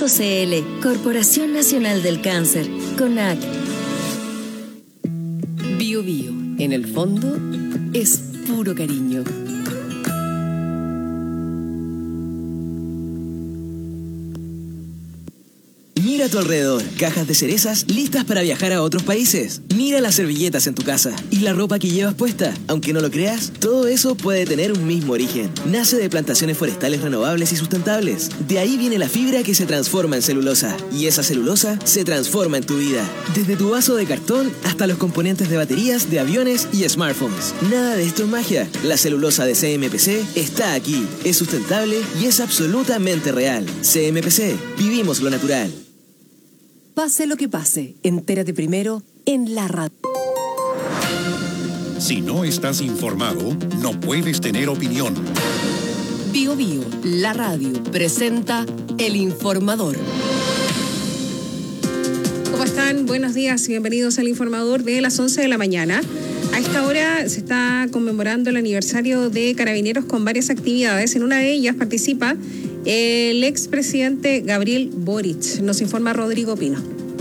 Corporación Nacional del Cáncer, CONAC. Bio Bio, en el fondo, es puro cariño. Mira a tu alrededor, cajas de cerezas listas para viajar a otros países. Mira las servilletas en tu casa y la ropa que llevas puesta. Aunque no lo creas, todo eso puede tener un mismo origen. Nace de plantaciones forestales renovables y sustentables. De ahí viene la fibra que se transforma en celulosa. Y esa celulosa se transforma en tu vida. Desde tu vaso de cartón hasta los componentes de baterías, de aviones y smartphones. Nada de esto es magia. La celulosa de CMPC está aquí. Es sustentable y es absolutamente real. CMPC, vivimos lo natural. Pase lo que pase, entérate primero en la radio. Si no estás informado, no puedes tener opinión. Bio Bio, la radio, presenta El Informador. ¿Cómo están? Buenos días y bienvenidos al Informador de las 11 de la mañana. A esta hora se está conmemorando el aniversario de Carabineros con varias actividades. En una de ellas participa el expresidente Gabriel Boric. Nos informa Rodrigo Pino.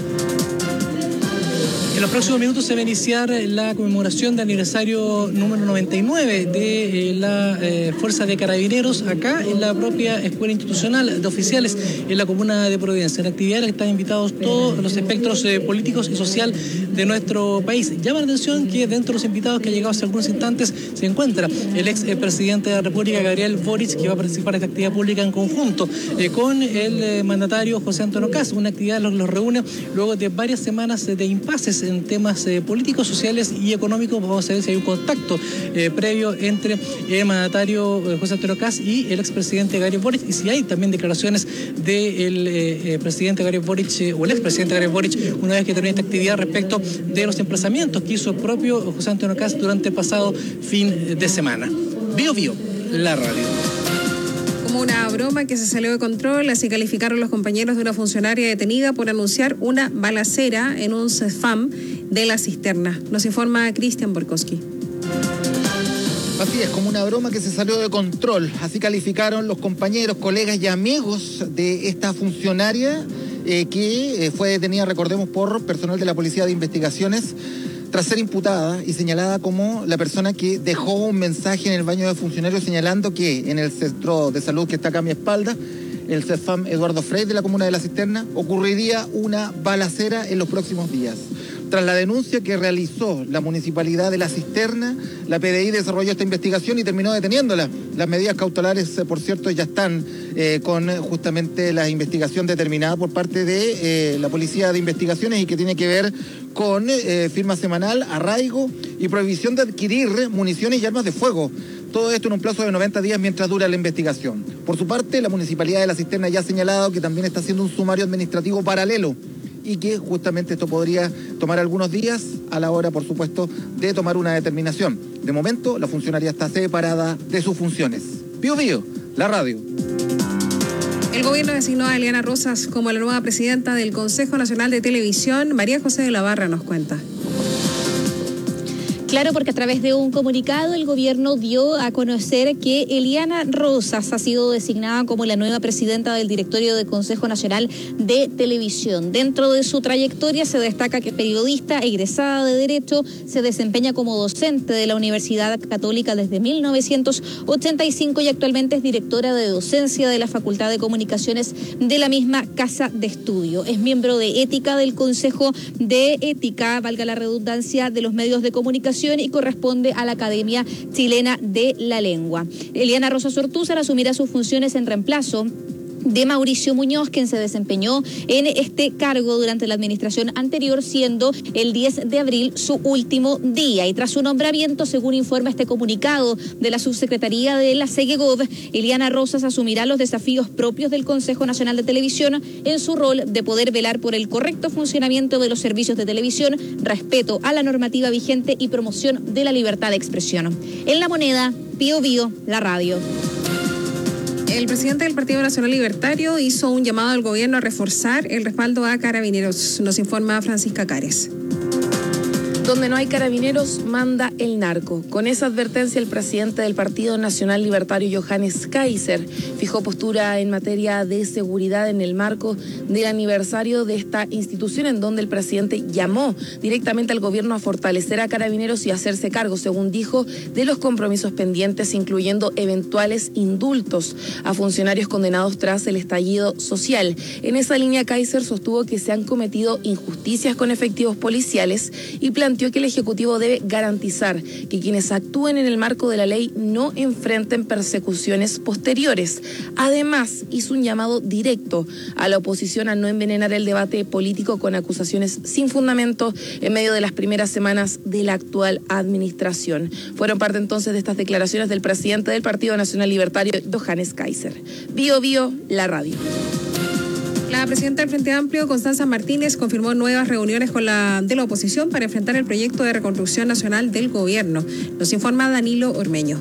En los próximos minutos se va a iniciar la conmemoración del aniversario número 99 de la Fuerza de Carabineros acá en la propia Escuela Institucional de Oficiales en la comuna de Providencia. En la actividad están invitados todos los espectros políticos y social de nuestro país. Llama la atención que dentro de los invitados que ha llegado hace algunos instantes se encuentra el expresidente de la República, Gabriel Boric, que va a participar de esta actividad pública en conjunto con el mandatario José Antonio Kast. Una actividad que los reúne luego de varias semanas de impases en temas políticos, sociales y económicos. Vamos a ver si hay un contacto previo entre el mandatario José Antonio Kast y el expresidente Gabriel Boric, y si hay también declaraciones del presidente Gabriel Boric o el expresidente Gabriel Boric una vez que termine esta actividad respecto de los emplazamientos que hizo el propio José Antonio Kast durante el pasado fin de semana. Bio Bio, la radio. Como una broma que se salió de control, así calificaron los compañeros de una funcionaria detenida por anunciar una balacera en un CEFAM de La Cisterna. Nos informa Cristian Borkowski. Así es, como una broma que se salió de control. Así calificaron los compañeros, colegas y amigos de esta funcionaria que fue detenida, recordemos, por personal de la Policía de Investigaciones tras ser imputada y señalada como la persona que dejó un mensaje en el baño de funcionarios señalando que en el centro de salud que está acá a mi espalda, el CEFAM Eduardo Frei de la comuna de La Cisterna, ocurriría una balacera en los próximos días. Tras la denuncia que realizó la Municipalidad de La Cisterna, la PDI desarrolló esta investigación y terminó deteniéndola. Las medidas cautelares, por cierto, ya están con justamente la investigación determinada por parte de la Policía de Investigaciones y que tiene que ver con firma semanal, arraigo y prohibición de adquirir municiones y armas de fuego. Todo esto en un plazo de 90 días mientras dura la investigación. Por su parte, la Municipalidad de La Cisterna ya ha señalado que también está haciendo un sumario administrativo paralelo y que justamente esto podría tomar algunos días a la hora, por supuesto, de tomar una determinación. De momento, la funcionaria está separada de sus funciones. Bio Bio, la radio. El gobierno designó a Eliana Rosas como la nueva presidenta del Consejo Nacional de Televisión. María José de la Barra nos cuenta. Claro, porque a través de un comunicado el gobierno dio a conocer que Eliana Rosas ha sido designada como la nueva presidenta del directorio del Consejo Nacional de Televisión. Dentro de su trayectoria se destaca que es periodista, egresada de Derecho, se desempeña como docente de la Universidad Católica desde 1985 y actualmente es directora de docencia de la Facultad de Comunicaciones de la misma casa de estudio. Es miembro de ética del Consejo de Ética, valga la redundancia, de los medios de comunicación y corresponde a la Academia Chilena de la Lengua. Eliana Rosas Ortúzar asumirá sus funciones en reemplazo de Mauricio Muñoz, quien se desempeñó en este cargo durante la administración anterior, siendo el 10 de abril su último día. Y tras su nombramiento, según informa este comunicado de la subsecretaría de la SEGEGOV, Eliana Rosas asumirá los desafíos propios del Consejo Nacional de Televisión en su rol de poder velar por el correcto funcionamiento de los servicios de televisión, respeto a la normativa vigente y promoción de la libertad de expresión. En La Moneda, Bio Bio, la radio. El presidente del Partido Nacional Libertario hizo un llamado al gobierno a reforzar el respaldo a Carabineros. Nos informa Francisca Cares. Donde no hay carabineros, manda el narco. Con esa advertencia, el presidente del Partido Nacional Libertario, Johannes Kaiser, fijó postura en materia de seguridad en el marco del aniversario de esta institución, en donde el presidente llamó directamente al gobierno a fortalecer a carabineros y hacerse cargo, según dijo, de los compromisos pendientes, incluyendo eventuales indultos a funcionarios condenados tras el estallido social. En esa línea, Kaiser sostuvo que se han cometido injusticias con efectivos policiales y planteó que el Ejecutivo debe garantizar que quienes actúen en el marco de la ley no enfrenten persecuciones posteriores. Además, hizo un llamado directo a la oposición a no envenenar el debate político con acusaciones sin fundamento en medio de las primeras semanas de la actual administración. Fueron parte entonces de estas declaraciones del presidente del Partido Nacional Libertario, Johannes Kaiser. Bio Bio, la radio. La presidenta del Frente Amplio, Constanza Martínez, confirmó nuevas reuniones con la oposición para enfrentar el proyecto de reconstrucción nacional del gobierno. Nos informa Danilo Ormeño.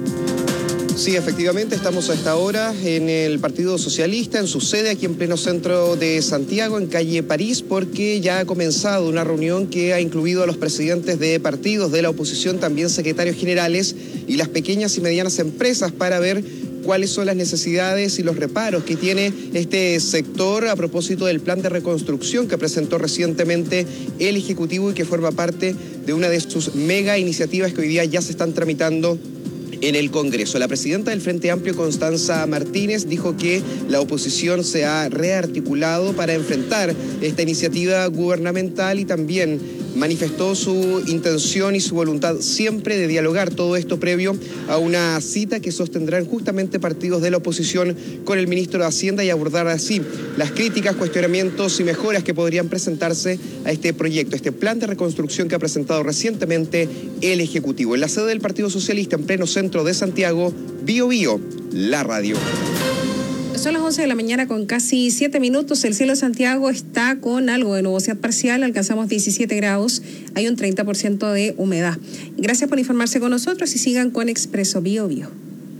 Sí, efectivamente, estamos a esta hora en el Partido Socialista, en su sede aquí en pleno centro de Santiago, en calle París, porque ya ha comenzado una reunión que ha incluido a los presidentes de partidos de la oposición, también secretarios generales y las pequeñas y medianas empresas para ver cuáles son las necesidades y los reparos que tiene este sector a propósito del plan de reconstrucción que presentó recientemente el Ejecutivo y que forma parte de una de sus mega iniciativas que hoy día ya se están tramitando en el Congreso. La presidenta del Frente Amplio, Constanza Martínez, dijo que la oposición se ha rearticulado para enfrentar esta iniciativa gubernamental y también manifestó su intención y su voluntad siempre de dialogar, todo esto previo a una cita que sostendrán justamente partidos de la oposición con el ministro de Hacienda y abordar así las críticas, cuestionamientos y mejoras que podrían presentarse a este proyecto, este plan de reconstrucción que ha presentado recientemente el Ejecutivo. En la sede del Partido Socialista, en pleno centro de Santiago, Bio Bio, la radio. Son las 11 de la mañana con casi 7 minutos. El cielo de Santiago está con algo de nubosidad parcial. Alcanzamos 17 grados. Hay un 30% de humedad. Gracias por informarse con nosotros y sigan con Expreso Bio Bio.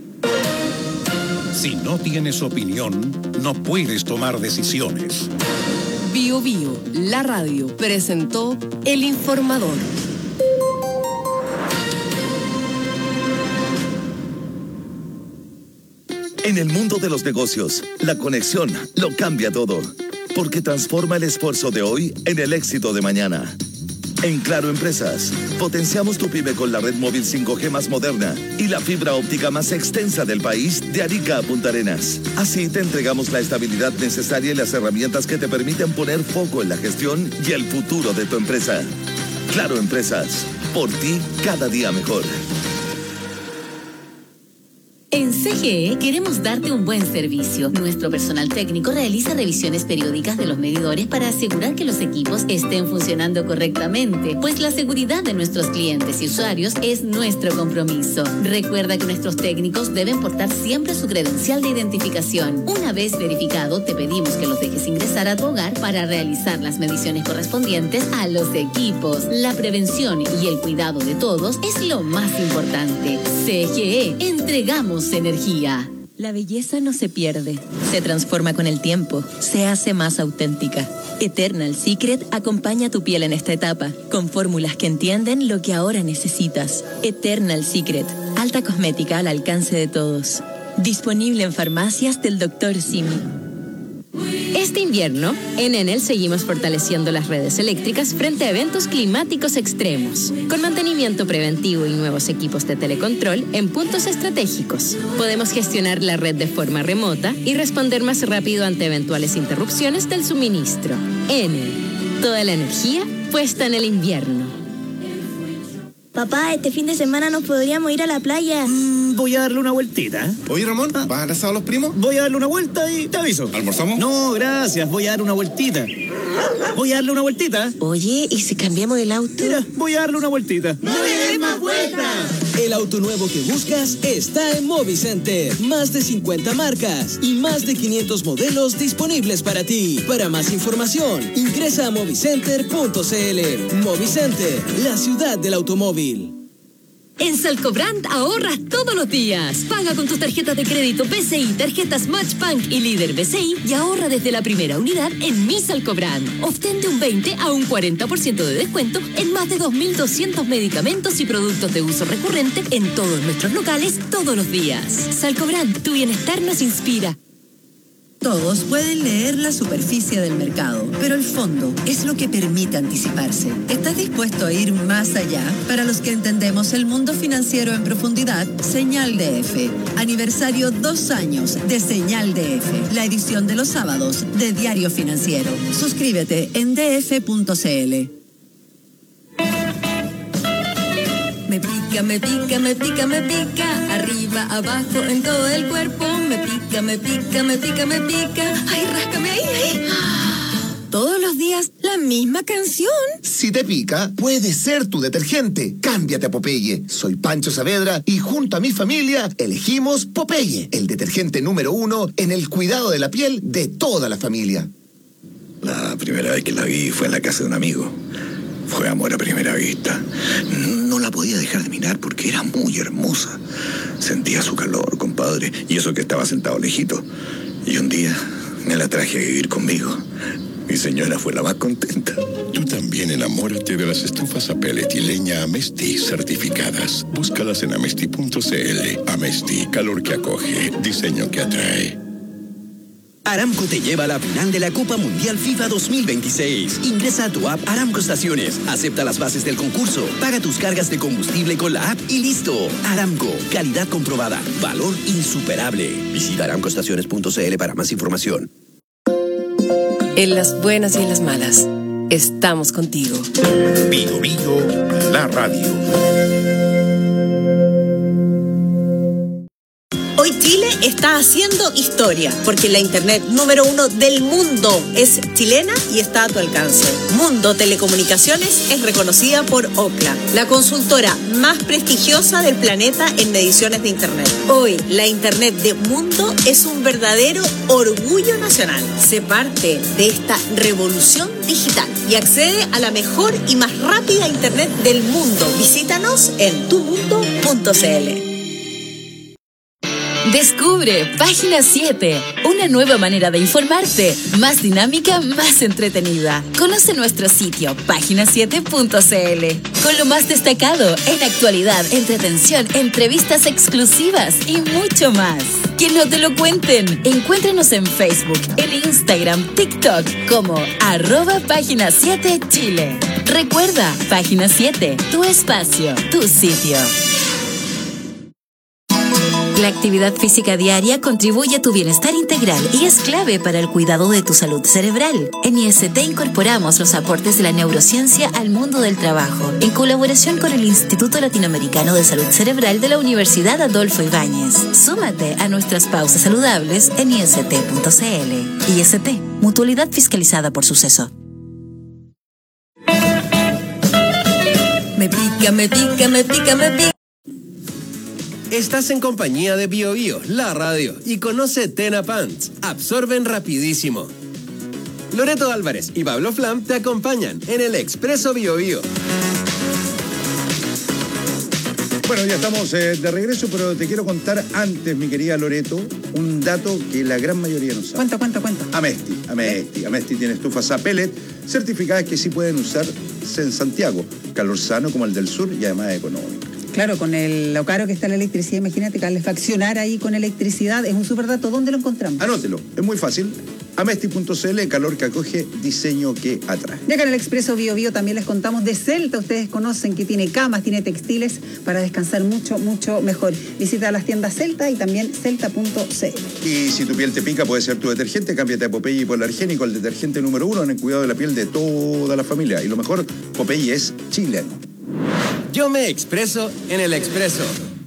Si no tienes opinión, no puedes tomar decisiones. Bio Bio, la radio, presentó El Informador. En el mundo de los negocios, la conexión lo cambia todo, porque transforma el esfuerzo de hoy en el éxito de mañana. En Claro Empresas, potenciamos tu pyme con la red móvil 5G más moderna y la fibra óptica más extensa del país, de Arica a Punta Arenas. Así te entregamos la estabilidad necesaria y las herramientas que te permiten poner foco en la gestión y el futuro de tu empresa. Claro Empresas, por ti cada día mejor. En CGE queremos darte un buen servicio. Nuestro personal técnico realiza revisiones periódicas de los medidores para asegurar que los equipos estén funcionando correctamente, pues la seguridad de nuestros clientes y usuarios es nuestro compromiso. Recuerda que nuestros técnicos deben portar siempre su credencial de identificación. Una vez verificado, te pedimos que los dejes ingresar a tu hogar para realizar las mediciones correspondientes a los equipos. La prevención y el cuidado de todos es lo más importante. CGE, entregamos energía. La belleza no se pierde, se transforma con el tiempo, se hace más auténtica. Eternal Secret acompaña tu piel en esta etapa, con fórmulas que entienden lo que ahora necesitas. Eternal Secret, alta cosmética al alcance de todos. Disponible en farmacias del Dr. Simi. Este invierno, en Enel seguimos fortaleciendo las redes eléctricas frente a eventos climáticos extremos. Con mantenimiento preventivo y nuevos equipos de telecontrol en puntos estratégicos, podemos gestionar la red de forma remota y responder más rápido ante eventuales interrupciones del suministro. Enel, toda la energía puesta en el invierno. Papá, este fin de semana nos podríamos ir a la playa. Voy a darle una vueltita. Oye, Ramón, ¿vas a abrazar a los primos? Voy a darle una vuelta y te aviso. ¿Almorzamos? No, gracias, voy a dar una vueltita. Voy a darle una vueltita. Oye, ¿y si cambiamos el auto? Mira, voy a darle una vueltita. ¡No le des más vueltas! El auto nuevo que buscas está en Movicenter. Más de 50 marcas y más de 500 modelos disponibles para ti. Para más información, ingresa a movicenter.cl. Movicenter, la ciudad del automóvil. En Salcobrand ahorras todos los días. Paga con tus tarjetas de crédito BCI, tarjetas Matchbank y Líder BCI y ahorra desde la primera unidad en Mi Salcobrand. Obtén de un 20 a un 40% de descuento en más de 2.200 medicamentos y productos de uso recurrente en todos nuestros locales todos los días. Salcobrand, tu bienestar nos inspira. Todos pueden leer la superficie del mercado, pero el fondo es lo que permite anticiparse. ¿Estás dispuesto a ir más allá? Para los que entendemos el mundo financiero en profundidad, Señal DF. Aniversario 2 años de Señal DF, la edición de los sábados de Diario Financiero. Suscríbete en df.cl. Me pica, me pica, me pica, me pica. Arriba, abajo, en todo el cuerpo. Me pica, me pica, me pica, me pica. Ay, ráscame ahí, ahí. Todos los días, la misma canción. Si te pica, puede ser tu detergente. Cámbiate a Popeye. Soy Pancho Saavedra y junto a mi familia elegimos Popeye, el detergente número 1 en el cuidado de la piel de toda la familia. La primera vez que la vi fue en la casa de un amigo. Fue amor a primera vista. No la podía dejar de mirar porque era muy hermosa. Sentía su calor, compadre, y eso que estaba sentado lejito. Y un día me la traje a vivir conmigo. Mi señora fue la más contenta. Tú también enamórate de las estufas a pellet y leña Amesti certificadas. Búscalas en amesti.cl. Amesti, calor que acoge, diseño que atrae. Aramco te lleva a la final de la Copa Mundial FIFA 2026. Ingresa a tu app Aramco Estaciones, acepta las bases del concurso, paga tus cargas de combustible con la app y listo. Aramco, calidad comprobada, valor insuperable. Visita aramcoestaciones.cl para más información. En las buenas y en las malas, estamos contigo. Bio Bio, la radio. Hoy Chile está haciendo historia, porque la internet número 1 del mundo es chilena y está a tu alcance. Mundo Telecomunicaciones es reconocida por Ookla, la consultora más prestigiosa del planeta en mediciones de internet. Hoy, la internet de Mundo es un verdadero orgullo nacional. Sé parte de esta revolución digital y accede a la mejor y más rápida internet del mundo. Visítanos en tumundo.cl. Descubre Página 7, una nueva manera de informarte, más dinámica, más entretenida. Conoce nuestro sitio, página7.cl, con lo más destacado en actualidad, entretención, entrevistas exclusivas y mucho más. Que no te lo cuenten. Encuéntranos en Facebook, en Instagram, TikTok como @Página7Chile. Recuerda, Página 7, tu espacio, tu sitio. La actividad física diaria contribuye a tu bienestar integral y es clave para el cuidado de tu salud cerebral. En IST incorporamos los aportes de la neurociencia al mundo del trabajo, en colaboración con el Instituto Latinoamericano de Salud Cerebral de la Universidad Adolfo Ibáñez. Súmate a nuestras pausas saludables en ist.cl. IST, mutualidad fiscalizada por Suceso. Me pica, me pica, me pica, me pica. Estás en compañía de Bio Bio, la radio, y conoce Tena Pants. Absorben rapidísimo. Loreto Álvarez y Pablo Flam te acompañan en el Expreso Bio Bio. Bueno, ya estamos de regreso, pero te quiero contar antes, mi querida Loreto, un dato que la gran mayoría no sabe. Cuenta. Amesti tiene estufas a pellet certificadas que sí pueden usarse en Santiago. Calor sano como el del sur y además económico. Claro, con lo caro que está la electricidad, imagínate, calefaccionar ahí con electricidad, es un súper dato. ¿Dónde lo encontramos? Anótelo, es muy fácil. Amesti.cl, calor que acoge, diseño que atrae. Ya que en el Expreso Bio Bio también les contamos de Celta. Ustedes conocen que tiene camas, tiene textiles para descansar mucho, mucho mejor. Visita las tiendas Celta y también celta.cl. Y si tu piel te pica, puede ser tu detergente. Cámbiate a Popeye Hipoalergénico, el detergente número 1 en el cuidado de la piel de toda la familia. Y lo mejor, Popeye es chileno. Yo me expreso en el Expreso.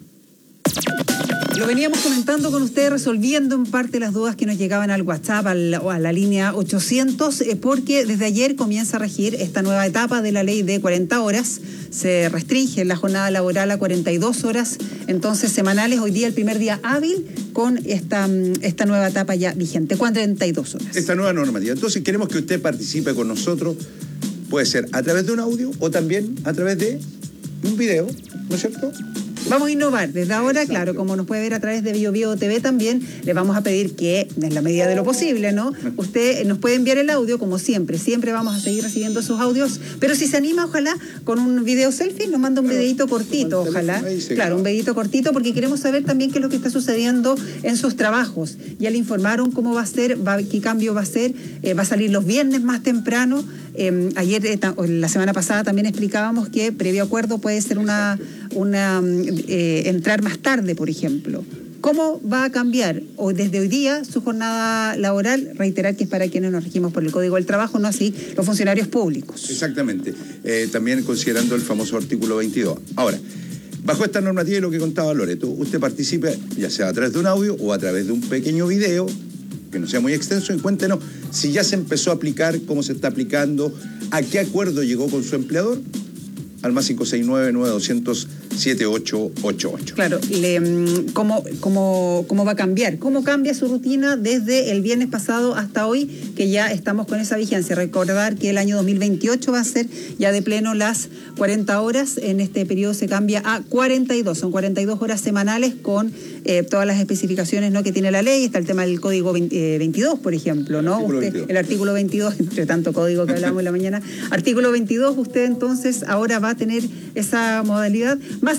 Lo veníamos comentando con ustedes, resolviendo en parte las dudas que nos llegaban al WhatsApp o a la línea 800, porque desde ayer comienza a regir esta nueva etapa de la ley de 40 horas. Se restringe la jornada laboral a 42 horas, entonces semanales. Hoy día el primer día hábil con esta nueva etapa ya vigente, 42 horas. Esta nueva normativa. Entonces queremos que usted participe con nosotros. Puede ser a través de un audio o también a través de un video, ¿no es cierto? Vamos a innovar. Desde ahora, claro, como nos puede ver a través de BioBio TV también, le vamos a pedir que, en la medida de lo posible, ¿no? Usted nos puede enviar el audio, como siempre. Siempre vamos a seguir recibiendo sus audios. Pero si se anima, ojalá, con un video selfie, nos manda un videito cortito, ojalá. Claro, un videito cortito, porque queremos saber también qué es lo que está sucediendo en sus trabajos. Ya le informaron cómo va a ser, qué cambio va a ser. Va a salir los viernes más temprano. Ayer, la semana pasada, también explicábamos que previo acuerdo puede ser entrar más tarde, por ejemplo. ¿Cómo va a cambiar desde hoy día su jornada laboral? Reiterar que es para quienes nos regimos por el Código del Trabajo, no así los funcionarios públicos. Exactamente. También considerando el famoso artículo 22. Ahora, bajo esta normativa y lo que contaba Loreto, usted participe ya sea a través de un audio o a través de un pequeño video, que no sea muy extenso, y cuéntenos si ya se empezó a aplicar, cómo se está aplicando, a qué acuerdo llegó con su empleador, al más 569-9200-7888. Claro, ¿cómo va a cambiar? ¿Cómo cambia su rutina desde el viernes pasado hasta hoy, que ya estamos con esa vigencia? Recordar que el año 2028 va a ser ya de pleno las 40 horas. En este periodo se cambia a 42. Son 42 horas semanales con todas las especificaciones, ¿no?, que tiene la ley. Está el tema del Código 22, por ejemplo, ¿no? El artículo 22, entre tanto código que hablamos en la mañana. Artículo 22, usted entonces ahora va a tener esa modalidad. Más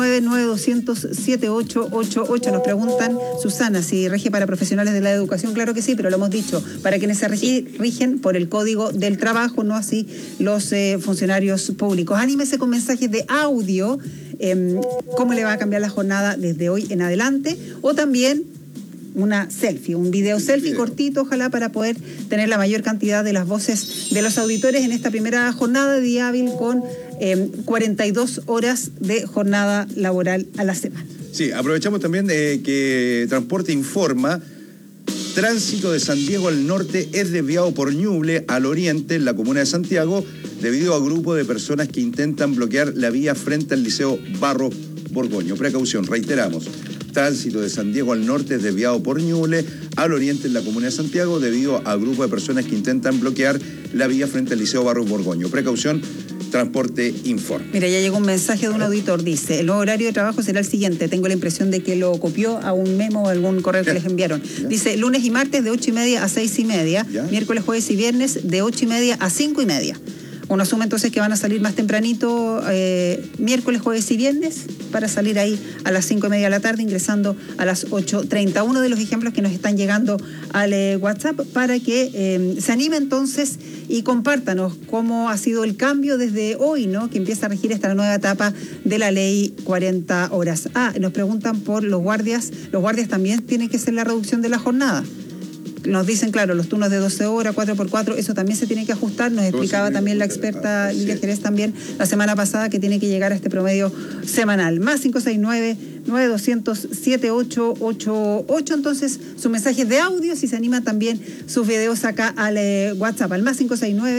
569-9200-7888. Nos preguntan, Susana, si rige para profesionales de la educación. Claro que sí, pero lo hemos dicho, para quienes se rigen por el Código del Trabajo, no así los funcionarios públicos. Anímese con mensajes de audio, cómo le va a cambiar la jornada desde hoy en adelante, o también una selfie, un video selfie cortito, ojalá, para poder tener la mayor cantidad de las voces de los auditores en esta primera jornada de día hábil con 42 horas de jornada laboral a la semana. Sí, aprovechamos también que Transporte informa: tránsito de San Diego al norte es desviado por Ñuble al oriente, en la comuna de Santiago, debido a grupo de personas que intentan bloquear la vía frente al Liceo Barros Borgoño. Precaución, reiteramos: tránsito de San Diego al norte es desviado por Ñuble al oriente, en la comuna de Santiago, debido a grupo de personas que intentan bloquear la vía frente al Liceo Barros Borgoño. Precaución, Transporte informa. Mira, ya llegó un mensaje de un auditor, dice: el nuevo horario de trabajo será el siguiente. Tengo la impresión de que lo copió a un memo o algún correo que les enviaron. Dice: lunes y martes de 8:30 a 6:30, miércoles, jueves y viernes de 8:30 a 5:30. Uno asume entonces que van a salir más tempranito miércoles, jueves y viernes, para salir ahí a las 5:30 de la tarde, ingresando a las 8:30. Uno de los ejemplos que nos están llegando al WhatsApp, para que se anime entonces y compártanos cómo ha sido el cambio desde hoy, ¿no?, que empieza a regir esta nueva etapa de la ley 40 horas. Nos preguntan por los guardias. Los guardias también tienen que ser la reducción de la jornada. Nos dicen, claro, los turnos de 12 horas, 4x4, eso también se tiene que ajustar. Nos explicaba también la experta Lidia Jerez también la semana pasada, que tiene que llegar a este promedio semanal. Más 569-9200-7888. Entonces, sus mensajes de audio, si se animan también sus videos acá al WhatsApp, al más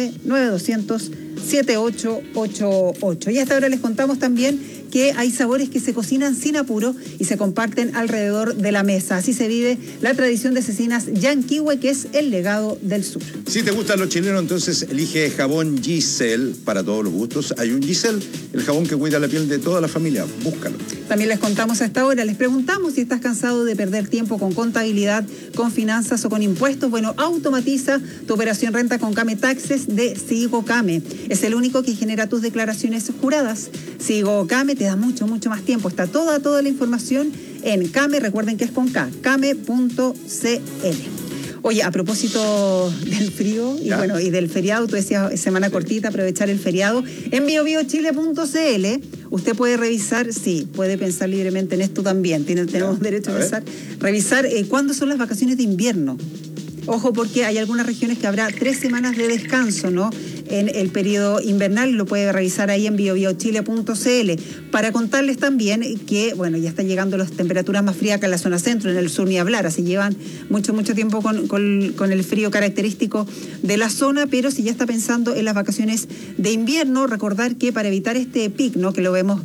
569-9200-7888. Y hasta ahora les contamos también que hay sabores que se cocinan sin apuro y se comparten alrededor de la mesa. Así se vive la tradición de Cecinas Yanquihue, que es el legado del sur. Si te gustan los chilenos, entonces elige jabón Giselle para todos los gustos. Hay un Giselle, el jabón que cuida la piel de toda la familia. Búscalo. También les contamos a esta hora, les preguntamos si estás cansado de perder tiempo con contabilidad, con finanzas o con impuestos. Bueno, automatiza tu operación renta con Came Taxes de Sigo Came. Es el único que genera tus declaraciones juradas. Sigo Came te da mucho más tiempo. Está toda la información en Came. Recuerden que es con K, came.cl. Oye, a propósito del frío y del feriado, tú decías semana cortita, aprovechar el feriado. En biobiochile.cl usted puede revisar, puede pensar libremente en esto también. Tenemos derecho a pensar, revisar cuándo son las vacaciones de invierno. Ojo, porque hay algunas regiones que habrá 3 semanas de descanso, ¿no?, en el periodo invernal. Lo puede revisar ahí en biobiochile.cl. Para contarles también que, ya están llegando las temperaturas más frías acá en la zona centro, en el sur ni hablar, así llevan mucho tiempo con el frío característico de la zona, pero si ya está pensando en las vacaciones de invierno, recordar que para evitar este pic, ¿no?, que lo vemos,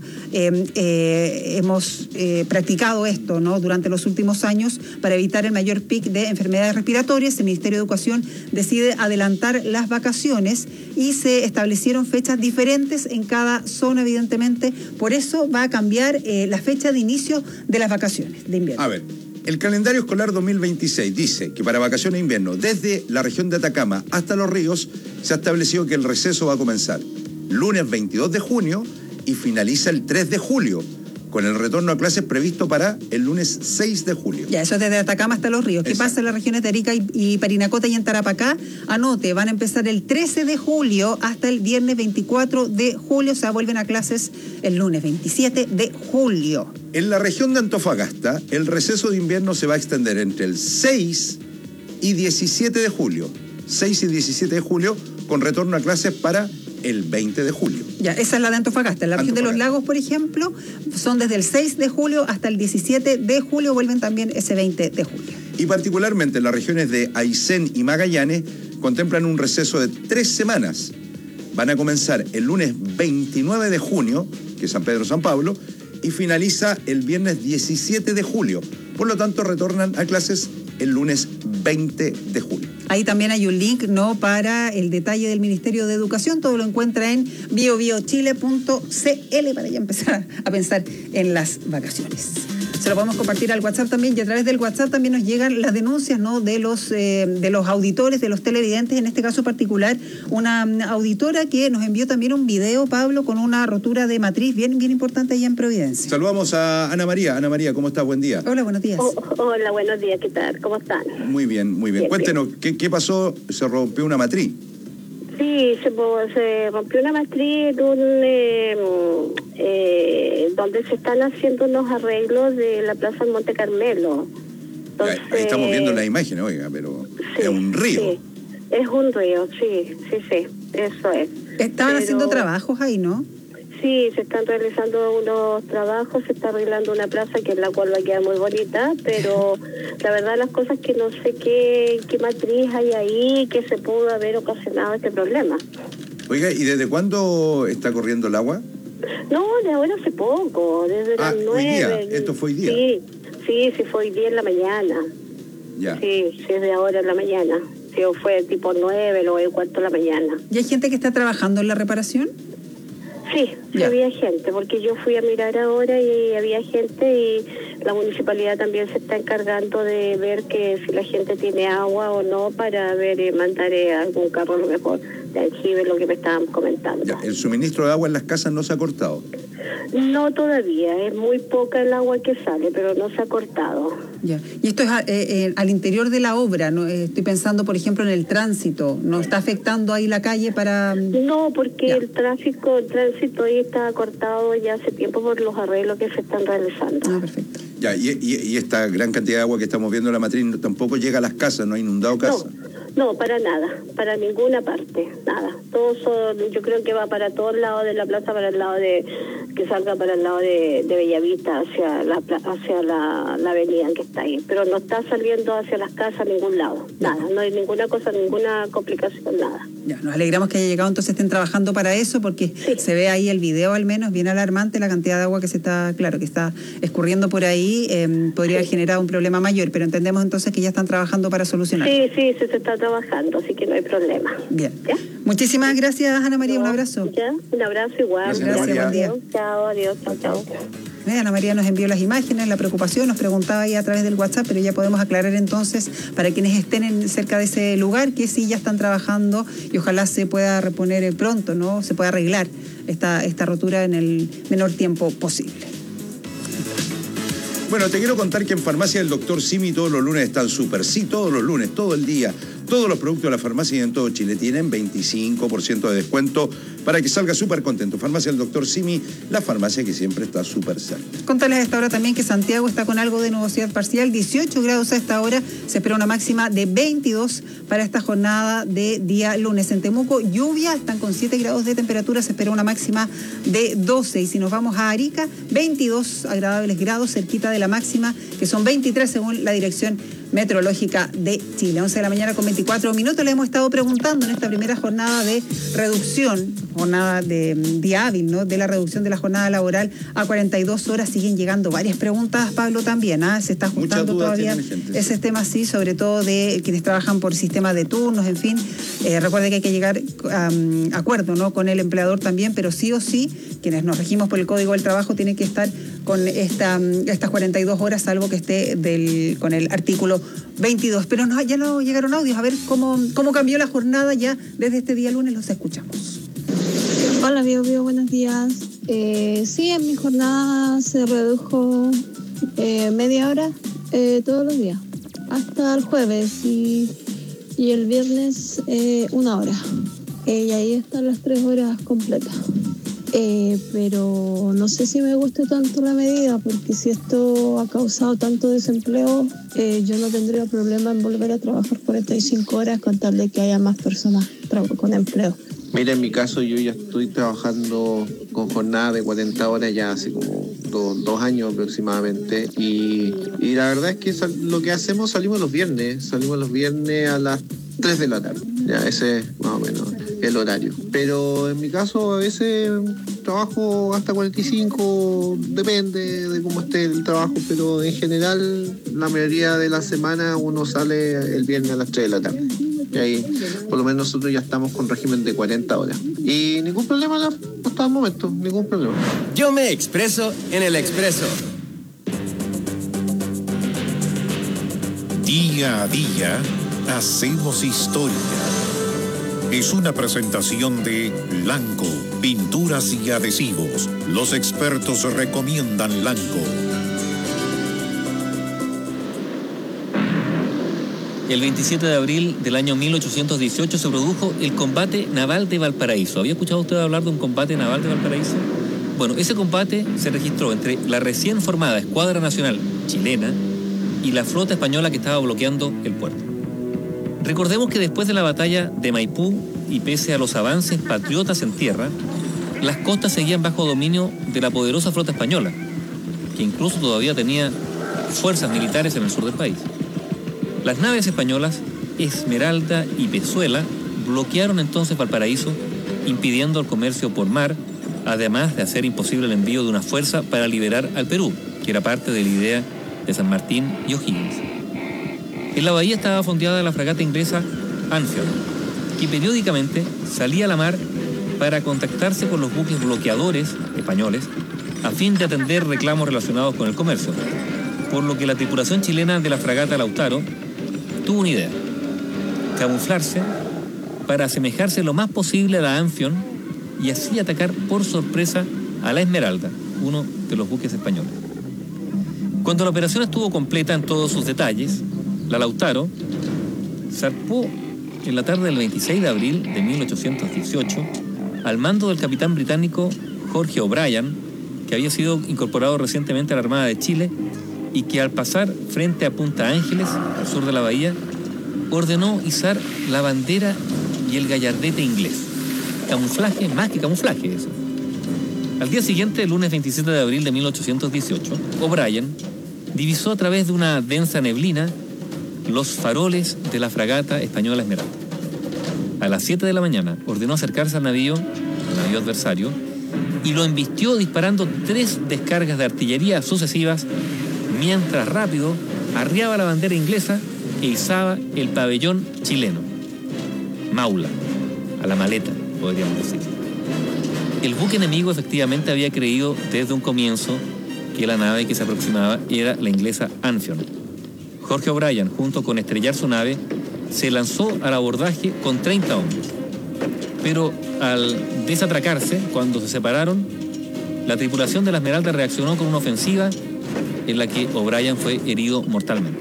hemos practicado esto, ¿no?, durante los últimos años, para evitar el mayor pic de enfermedades respiratorias, el Ministerio de Educación decide adelantar las vacaciones y se establecieron fechas diferentes en cada zona, evidentemente. Por eso va a cambiar la fecha de inicio de las vacaciones de invierno. A ver, el calendario escolar 2026 dice que para vacaciones de invierno, desde la región de Atacama hasta Los Ríos, se ha establecido que el receso va a comenzar lunes 22 de junio y finaliza el 3 de julio, con el retorno a clases previsto para el lunes 6 de julio. Ya, eso es desde Atacama hasta Los Ríos. ¿Qué pasa en las regiones de Arica y Parinacota y en Tarapacá? Anote, van a empezar el 13 de julio hasta el viernes 24 de julio, o sea, vuelven a clases el lunes 27 de julio. En la región de Antofagasta, el receso de invierno se va a extender entre el 6 y 17 de julio. 6 y 17 de julio, con retorno a clases para el 20 de julio. Ya, esa es la de Antofagasta. En la región de Los Lagos, por ejemplo, son desde el 6 de julio hasta el 17 de julio, vuelven también ese 20 de julio. Y particularmente en las regiones de Aysén y Magallanes, contemplan un receso de 3 semanas. Van a comenzar el lunes 29 de junio, que es San Pedro San Pablo, y finaliza el viernes 17 de julio. Por lo tanto, retornan a clases el lunes 20 de julio. Ahí también hay un link, ¿no?, para el detalle del Ministerio de Educación. Todo lo encuentra en biobiochile.cl para ya empezar a pensar en las vacaciones. Se lo podemos compartir al WhatsApp también, y a través del WhatsApp también nos llegan las denuncias, ¿no?, de los auditores, de los televidentes. En este caso particular, una auditora que nos envió también un video, Pablo, con una rotura de matriz bien importante allá en Providencia. Saludamos a Ana María. Ana María, ¿cómo estás? Buen día. Hola, buenos días. Hola, buenos días. ¿Qué tal? ¿Cómo están? Muy bien, muy bien. Cuéntenos, ¿qué pasó? ¿Se rompió una matriz? Sí, se rompió una matriz donde se están haciendo unos arreglos de la Plaza del Monte Carmelo. Entonces, ahí estamos viendo la imagen, oiga, pero sí, es un río. Sí, es un río, sí, eso es. Estaban haciendo trabajos ahí, ¿no? Sí, se están realizando unos trabajos, se está arreglando una plaza que es la cual va a quedar muy bonita, pero la verdad las cosas que no sé qué matriz hay ahí que se pudo haber ocasionado este problema. Oiga, ¿y desde cuándo está corriendo el agua? No, de ahora hace poco, desde las 9. Hoy día. ¿Esto fue hoy día? Sí, fue hoy día en la mañana. Ya. Sí, desde ahora en la mañana. Sí, fue tipo 9, 9:15 de la mañana. ¿Y hay gente que está trabajando en la reparación? Sí, había gente, porque yo fui a mirar ahora y había gente, y la municipalidad también se está encargando de ver que si la gente tiene agua o no, para ver, mandar algún carro a lo mejor de aljibe, lo que me estaban comentando. Ya, ¿el suministro de agua en las casas no se ha cortado? No todavía, es muy poca el agua que sale, pero no se ha cortado. Ya. Y esto es al interior de la obra, ¿no? Estoy pensando, por ejemplo, en el tránsito. ¿No está afectando ahí la calle para...? No, porque el tránsito ahí está cortado ya hace tiempo por los arreglos que se están realizando. Ah, perfecto. Ya, y esta gran cantidad de agua que estamos viendo en la matriz tampoco llega a las casas, ¿no ha inundado casas? No, para nada, para ninguna parte, nada. Yo creo que va para todos lados de la plaza, para el lado que salga para el lado de Bellavista, hacia la avenida que está ahí. Pero no está saliendo hacia las casas a ningún lado, nada. No hay ninguna cosa, ninguna complicación, nada. Ya, nos alegramos que haya llegado, entonces estén trabajando para eso, porque se ve ahí el video, al menos, bien alarmante la cantidad de agua que que está escurriendo por ahí. Podría haber generado un problema mayor, pero entendemos entonces que ya están trabajando para solucionar. Sí, se está trabajando, así que no hay problema. Bien. ¿Ya? Muchísimas gracias, Ana María, un abrazo. Ya, un abrazo igual. Gracias, buen día. Chao, adiós, chao. Ana María nos envió las imágenes, la preocupación, nos preguntaba ahí a través del WhatsApp, pero ya podemos aclarar entonces para quienes estén cerca de ese lugar que sí ya están trabajando y ojalá se pueda reponer pronto, ¿no? Se pueda arreglar esta rotura en el menor tiempo posible. Bueno, te quiero contar que en Farmacia del Dr. Simi todos los lunes están súper, sí, todos los lunes, todo el día. Todos los productos de la farmacia y en todo Chile tienen 25% de descuento para que salga súper contento. Farmacia del Dr. Simi, la farmacia que siempre está súper cerca. Contarles a esta hora también que Santiago está con algo de nubosidad parcial, 18 grados a esta hora, se espera una máxima de 22 para esta jornada de día lunes. En Temuco, lluvia, están con 7 grados de temperatura, se espera una máxima de 12. Y si nos vamos a Arica, 22 agradables grados, cerquita de la máxima, que son 23 según la dirección meteorológica de Chile. 11 de la mañana con 24 minutos. Le hemos estado preguntando en esta primera jornada de reducción, jornada de día hábil, ¿no?, de la reducción de la jornada laboral a 42 horas. Siguen llegando varias preguntas, Pablo, también. Se está juntando todavía ese tema, sí, sobre todo de quienes trabajan por sistema de turnos, en fin. Recuerde que hay que llegar a acuerdo, ¿no?, con el empleador también, pero sí o sí, quienes nos regimos por el Código del Trabajo tienen que estar con estas 42 horas, salvo que esté con el artículo 22. Pero ya no llegaron audios. A ver cómo cambió la jornada ya desde este día lunes. Los escuchamos. Hola, Bio, buenos días. Sí, en mi jornada se redujo media hora todos los días, hasta el jueves y el viernes 1 hora. Y ahí están las 3 horas completas. Pero no sé si me guste tanto la medida, porque si esto ha causado tanto desempleo, yo no tendría problema en volver a trabajar 45 horas con tal de que haya más personas con empleo. Mira, en mi caso yo ya estoy trabajando con jornada de 40 horas ya hace como 2 años aproximadamente y la verdad es que lo que hacemos salimos los viernes a las 3 de la tarde, ya ese es más o menos el horario. Pero en mi caso a veces trabajo hasta 45, depende de cómo esté el trabajo, pero en general la mayoría de la semana uno sale el viernes a las 3 de la tarde. Y ahí, por lo menos nosotros ya estamos con régimen de 40 horas. Y ningún problema hasta el momento, ningún problema. Yo me expreso en el Expreso. Día a día, hacemos historia. Es una presentación de Lanco, pinturas y adhesivos. Los expertos recomiendan Lanco. El 27 de abril del año 1818 se produjo el combate naval de Valparaíso. ¿Había escuchado usted hablar de un combate naval de Valparaíso? Bueno, ese combate se registró entre la recién formada Escuadra Nacional chilena y la flota española que estaba bloqueando el puerto. Recordemos que después de la batalla de Maipú y pese a los avances patriotas en tierra, las costas seguían bajo dominio de la poderosa flota española, que incluso todavía tenía fuerzas militares en el sur del país. Las naves españolas Esmeralda y Pezuela bloquearon entonces Valparaíso, impidiendo el comercio por mar, además de hacer imposible el envío de una fuerza para liberar al Perú, que era parte de la idea de San Martín y O'Higgins. En la bahía estaba fondeada la fragata inglesa Amphion, que periódicamente salía a la mar para contactarse con los buques bloqueadores españoles a fin de atender reclamos relacionados con el comercio, por lo que la tripulación chilena de la fragata Lautaro tuvo una idea: camuflarse para asemejarse lo más posible a la Amphion y así atacar por sorpresa a la Esmeralda, uno de los buques españoles. Cuando la operación estuvo completa en todos sus detalles, la Lautaro zarpó en la tarde del 26 de abril de 1818 al mando del capitán británico Jorge O'Brien, que había sido incorporado recientemente a la Armada de Chile y que al pasar frente a Punta Ángeles, al sur de la bahía, ordenó izar la bandera y el gallardete inglés. Camuflaje, más que camuflaje eso. Al día siguiente, el lunes 27 de abril de 1818, O'Brien divisó a través de una densa neblina los faroles de la fragata española Esmeralda. A las 7 de la mañana ordenó acercarse al navío adversario, y lo embistió disparando 3 descargas de artillería sucesivas, mientras rápido arriaba la bandera inglesa e izaba el pabellón chileno. Maula, a la maleta, podríamos decir. El buque enemigo efectivamente había creído desde un comienzo que la nave que se aproximaba era la inglesa Amphion. Jorge O'Brien, junto con estrellar su nave, se lanzó al abordaje con 30 hombres. Pero al desatracarse, cuando se separaron, la tripulación de la Esmeralda reaccionó con una ofensiva en la que O'Brien fue herido mortalmente.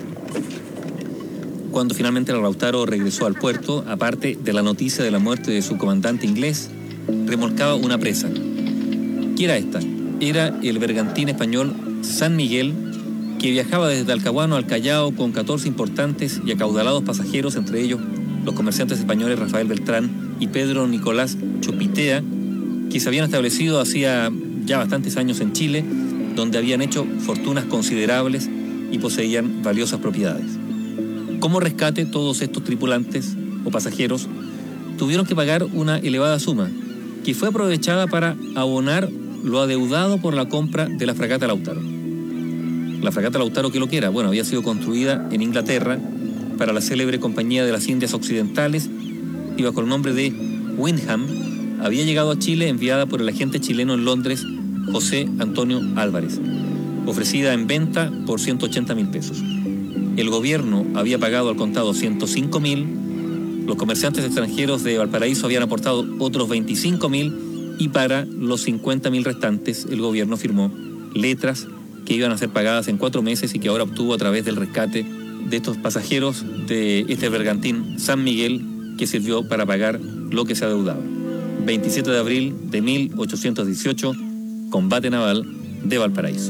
Cuando finalmente la Lautaro regresó al puerto, aparte de la noticia de la muerte de su comandante inglés, remolcaba una presa. ¿Qué era esta? Era el bergantín español San Miguel, que viajaba desde Talcahuano al Callao con 14 importantes y acaudalados pasajeros, entre ellos los comerciantes españoles Rafael Beltrán y Pedro Nicolás Chopitea, que se habían establecido hacía ya bastantes años en Chile, donde habían hecho fortunas considerables y poseían valiosas propiedades. Como rescate, todos estos tripulantes o pasajeros tuvieron que pagar una elevada suma, que fue aprovechada para abonar lo adeudado por la compra de la fragata Lautaro. La fragata Lautaro, ¿qué lo que era? Bueno, había sido construida en Inglaterra para la célebre Compañía de las Indias Occidentales y bajo el nombre de Windham había llegado a Chile enviada por el agente chileno en Londres, José Antonio Álvarez, ofrecida en venta por 180.000 pesos. El gobierno había pagado al contado 105.000, los comerciantes extranjeros de Valparaíso habían aportado otros 25.000 y para los 50.000 restantes el gobierno firmó letras que iban a ser pagadas en 4 meses y que ahora obtuvo a través del rescate de estos pasajeros de este bergantín San Miguel, que sirvió para pagar lo que se adeudaba. 27 de abril de 1818, combate naval de Valparaíso.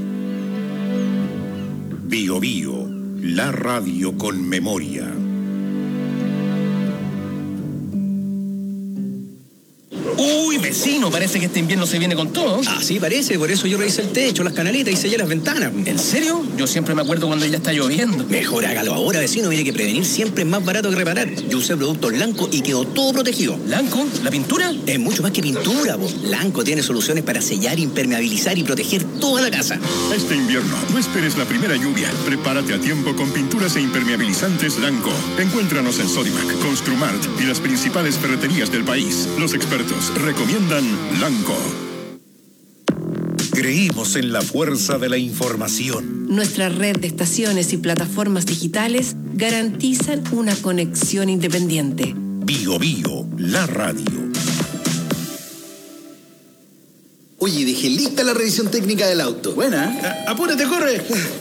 Bio Bio, la radio con memoria. Uy, vecino, parece que este invierno se viene con todo. Ah, sí, parece, por eso yo revisé el techo, las canaletas y sellé las ventanas. ¿En serio? Yo siempre me acuerdo cuando ya está lloviendo. Mejor hágalo ahora, vecino, mire que prevenir siempre es más barato que reparar. Yo usé productos Lanco y quedó todo protegido. ¿Lanco? ¿La pintura? Es mucho más que pintura, po. Lanco tiene soluciones para sellar, impermeabilizar y proteger toda la casa. Este invierno, no esperes la primera lluvia. Prepárate a tiempo con pinturas e impermeabilizantes Lanco. Encuéntranos en Sodimac, Construmart y las principales ferreterías del país. Los expertos recomiendan Lanco. Creímos en la fuerza de la información. Nuestra red de estaciones y plataformas digitales garantizan una conexión independiente. Bio Bio, la radio. Oye, dejé lista la revisión técnica del auto. Buena. Apúrate, corre.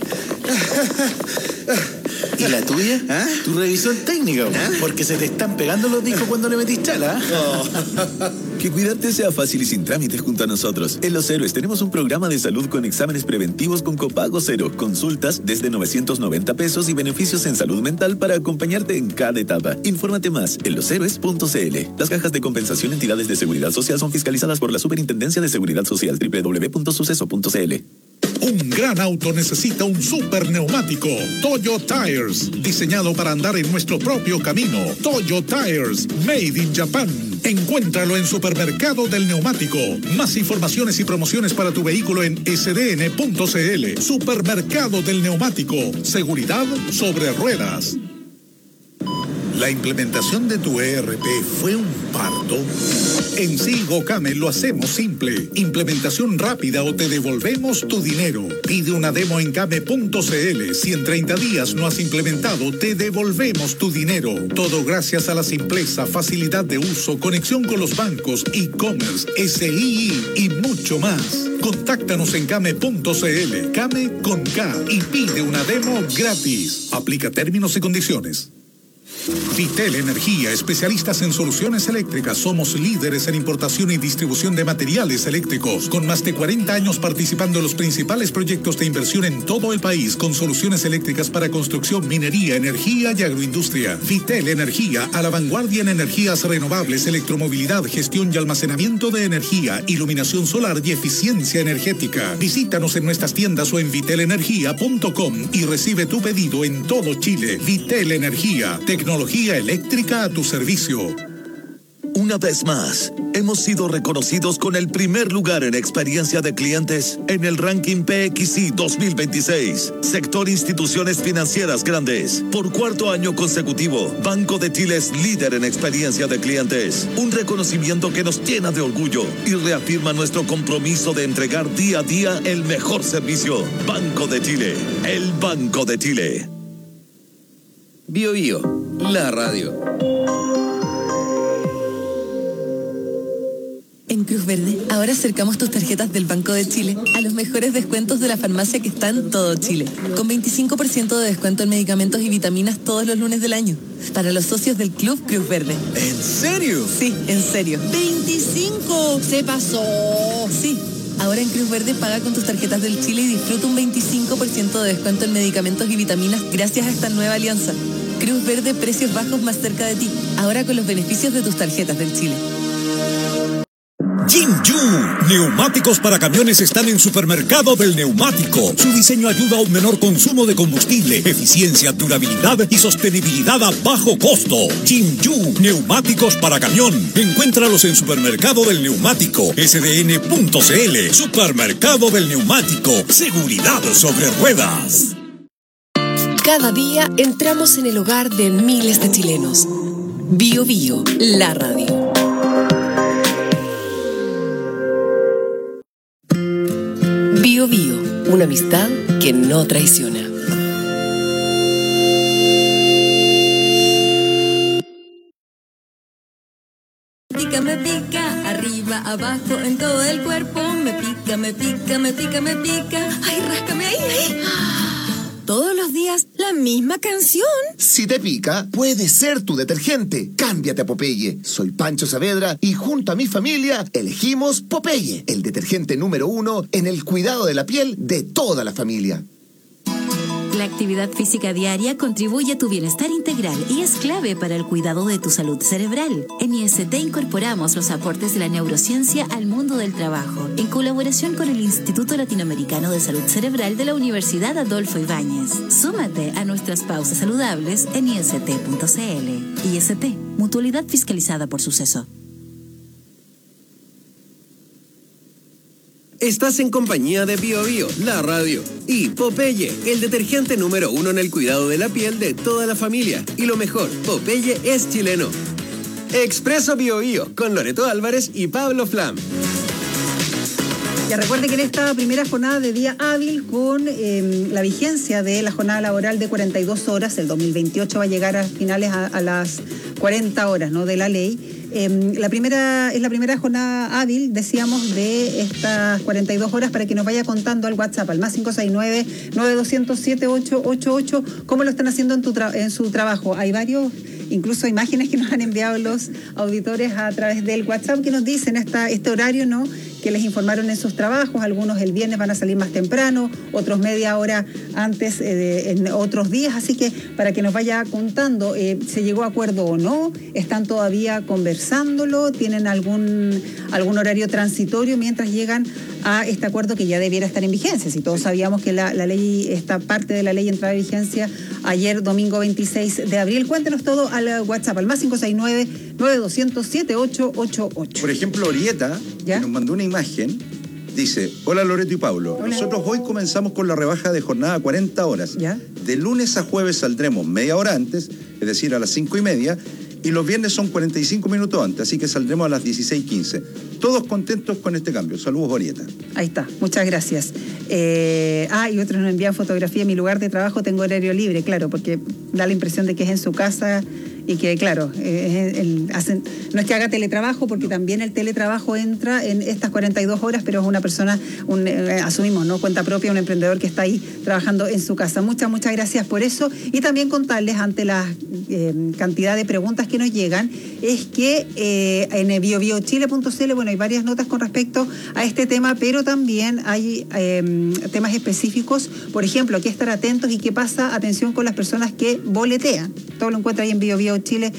¿Y la tuya? ¿Ah? Tu revisión técnica, porque se te están pegando los discos cuando le metís chala. Que cuidarte sea fácil y sin trámites junto a nosotros. En Los Héroes tenemos un programa de salud con exámenes preventivos con copago cero, consultas desde 990 pesos y beneficios en salud mental para acompañarte en cada etapa. Infórmate más en loshéroes.cl. Las cajas de compensación entidades de seguridad social son fiscalizadas por la Superintendencia de Seguridad Social, www.suceso.cl. Un gran auto necesita un super neumático. Toyo Tires, diseñado para andar en nuestro propio camino. Toyo Tires, made in Japan. Encuéntralo en Supermercado del Neumático. Más informaciones y promociones para tu vehículo en sdn.cl. Supermercado del Neumático. Seguridad sobre ruedas. ¿La implementación de tu ERP fue un parto? En Silgo Came lo hacemos simple. Implementación rápida o te devolvemos tu dinero. Pide una demo en came.cl. Si en 30 días no has implementado, te devolvemos tu dinero. Todo gracias a la simpleza, facilidad de uso, conexión con los bancos, e-commerce, SII y mucho más. Contáctanos en came.cl. Came con K y pide una demo gratis. Aplica términos y condiciones. Vitel Energía, especialistas en soluciones eléctricas. Somos líderes en importación y distribución de materiales eléctricos, con más de 40 años participando en los principales proyectos de inversión en todo el país, con soluciones eléctricas para construcción, minería, energía y agroindustria. Vitel Energía, a la vanguardia en energías renovables, electromovilidad, gestión y almacenamiento de energía, iluminación solar y eficiencia energética. Visítanos en nuestras tiendas o en vitelenergia.com y recibe tu pedido en todo Chile. Vitel Energía, tecnología eléctrica a tu servicio. Una vez más, hemos sido reconocidos con el primer lugar en experiencia de clientes en el ranking PXI 2026. Sector Instituciones Financieras Grandes. Por 4º año consecutivo, Banco de Chile es líder en experiencia de clientes. Un reconocimiento que nos llena de orgullo y reafirma nuestro compromiso de entregar día a día el mejor servicio. Banco de Chile, el Banco de Chile. Bio Bio, la radio. En Cruz Verde, ahora acercamos tus tarjetas del Banco de Chile a los mejores descuentos de la farmacia que está en todo Chile, con 25% de descuento en medicamentos y vitaminas todos los lunes del año, para los socios del Club Cruz Verde. ¿En serio? Sí, en serio. ¡25! ¡Se pasó! Sí. Ahora en Cruz Verde paga con tus tarjetas del Chile y disfruta un 25% de descuento en medicamentos y vitaminas gracias a esta nueva alianza. Cruz Verde, precios bajos más cerca de ti. Ahora con los beneficios de tus tarjetas del Chile. Jinju, neumáticos para camiones están en Supermercado del Neumático. Su diseño ayuda a un menor consumo de combustible, eficiencia, durabilidad y sostenibilidad a bajo costo. Jinju, neumáticos para camión. Encuéntralos en Supermercado del Neumático, sdn.cl. Supermercado del Neumático, seguridad sobre ruedas. Cada día entramos en el hogar de miles de chilenos. Bio Bio, la radio. Bio Bio, una amistad que no traiciona. Me pica, arriba, abajo, en todo el cuerpo. Me pica, me pica, me pica, me pica. Ay, ráscame ahí, ahí. Todos los días la misma canción. Si te pica, puede ser tu detergente. Cámbiate a Popeye. Soy Pancho Saavedra y junto a mi familia elegimos Popeye, el detergente número 1 en el cuidado de la piel de toda la familia. La actividad física diaria contribuye a tu bienestar integral y es clave para el cuidado de tu salud cerebral. En IST incorporamos los aportes de la neurociencia al mundo del trabajo, en colaboración con el Instituto Latinoamericano de Salud Cerebral de la Universidad Adolfo Ibáñez. Súmate a nuestras pausas saludables en ist.cl. IST, mutualidad fiscalizada por Suceso. Estás en compañía de Bio Bio, la radio, y Popeye, el detergente número 1 en el cuidado de la piel de toda la familia. Y lo mejor, Popeye es chileno. Expreso Bio Bio, con Loreto Álvarez y Pablo Flam. Ya recuerde que en esta primera jornada de día hábil, con la vigencia de la jornada laboral de 42 horas, el 2028 va a llegar a finales a las 40 horas, ¿no?, de la ley. Es la primera jornada hábil, decíamos, de estas 42 horas, para que nos vaya contando al WhatsApp, al más 569-9200-7888, cómo lo están haciendo en su trabajo. Hay varios, incluso imágenes que nos han enviado los auditores a través del WhatsApp que nos dicen este horario, ¿no?, que les informaron en sus trabajos. Algunos el viernes van a salir más temprano, otros media hora antes en otros días, así que para que nos vaya contando, ¿se llegó a acuerdo o no? ¿Están todavía conversándolo? ¿Tienen algún horario transitorio mientras llegan a este acuerdo que ya debiera estar en vigencia? Si todos sabíamos que la ley, esta parte de la ley entraba en vigencia ayer, domingo 26 de abril. Cuéntenos todo al WhatsApp, al más 569-9200-7888. Por ejemplo, Orieta, que nos mandó una imagen, dice: hola Loreto y Pablo. Hola. Nosotros hoy comenzamos con la rebaja de jornada a 40 horas. ¿Ya? De lunes a jueves saldremos media hora antes, es decir, a las 5:30, y los viernes son 45 minutos antes, así que saldremos a las 16:15. Todos contentos con este cambio. Saludos, Orieta. Ahí está, muchas gracias. Y otros nos envían fotografía. En mi lugar de trabajo tengo horario libre, claro, porque da la impresión de que es en su casa y que, claro, no es que haga teletrabajo, porque también el teletrabajo entra en estas 42 horas, pero es una persona, asumimos, ¿no?, cuenta propia, un emprendedor que está ahí trabajando en su casa. Muchas gracias por eso. Y también contarles, ante la cantidad de preguntas que nos llegan, es que en biobiochile.cl, bueno, hay varias notas con respecto a este tema, pero también hay temas específicos. Por ejemplo, hay que estar atentos y qué pasa, atención, con las personas que boletean. Todo lo encuentra ahí en biobiochile.cl.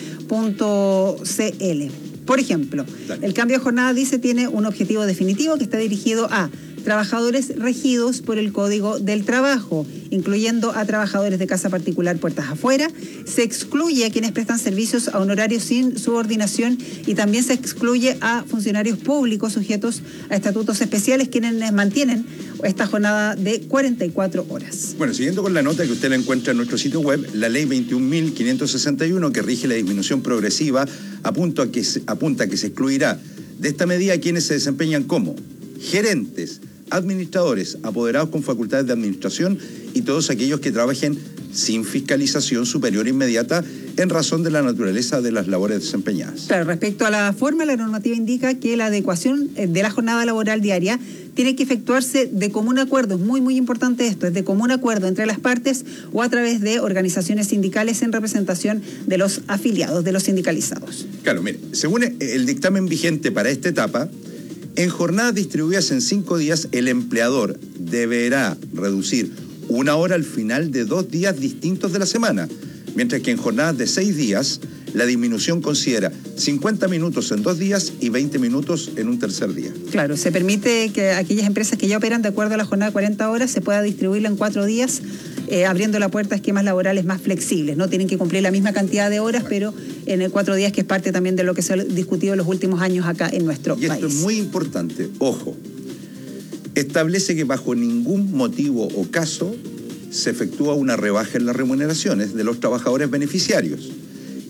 Por ejemplo, el cambio de jornada, dice, tiene un objetivo definitivo que está dirigido a trabajadores regidos por el Código del Trabajo, incluyendo a trabajadores de casa particular puertas afuera. Se excluye a quienes prestan servicios a un horario sin subordinación, y también se excluye a funcionarios públicos sujetos a estatutos especiales, quienes mantienen esta jornada de 44 horas. Bueno, siguiendo con la nota que usted la encuentra en nuestro sitio web, la ley 21.561, que rige la disminución progresiva, apunta a que se excluirá de esta medida a quienes se desempeñan como gerentes, administradores, apoderados con facultades de administración y todos aquellos que trabajen sin fiscalización superior inmediata en razón de la naturaleza de las labores desempeñadas. Claro, respecto a la forma, la normativa indica que la adecuación de la jornada laboral diaria tiene que efectuarse de común acuerdo. Es muy importante esto, es de común acuerdo entre las partes o a través de organizaciones sindicales en representación de los afiliados, de los sindicalizados. Claro, mire, según el dictamen vigente para esta etapa, en jornadas distribuidas en 5 días, el empleador deberá reducir 1 hora al final de 2 días distintos de la semana, mientras que en jornadas de 6 días, la disminución considera 50 minutos en 2 días y 20 minutos en un tercer día. Claro, se permite que aquellas empresas que ya operan de acuerdo a la jornada de 40 horas se pueda distribuirla en 4 días, abriendo la puerta a esquemas laborales más flexibles. No tienen que cumplir la misma cantidad de horas, pero en 4 días, que es parte también de lo que se ha discutido en los últimos años acá en nuestro país. Y esto es muy importante, ojo, establece que bajo ningún motivo o caso se efectúa una rebaja en las remuneraciones de los trabajadores beneficiarios,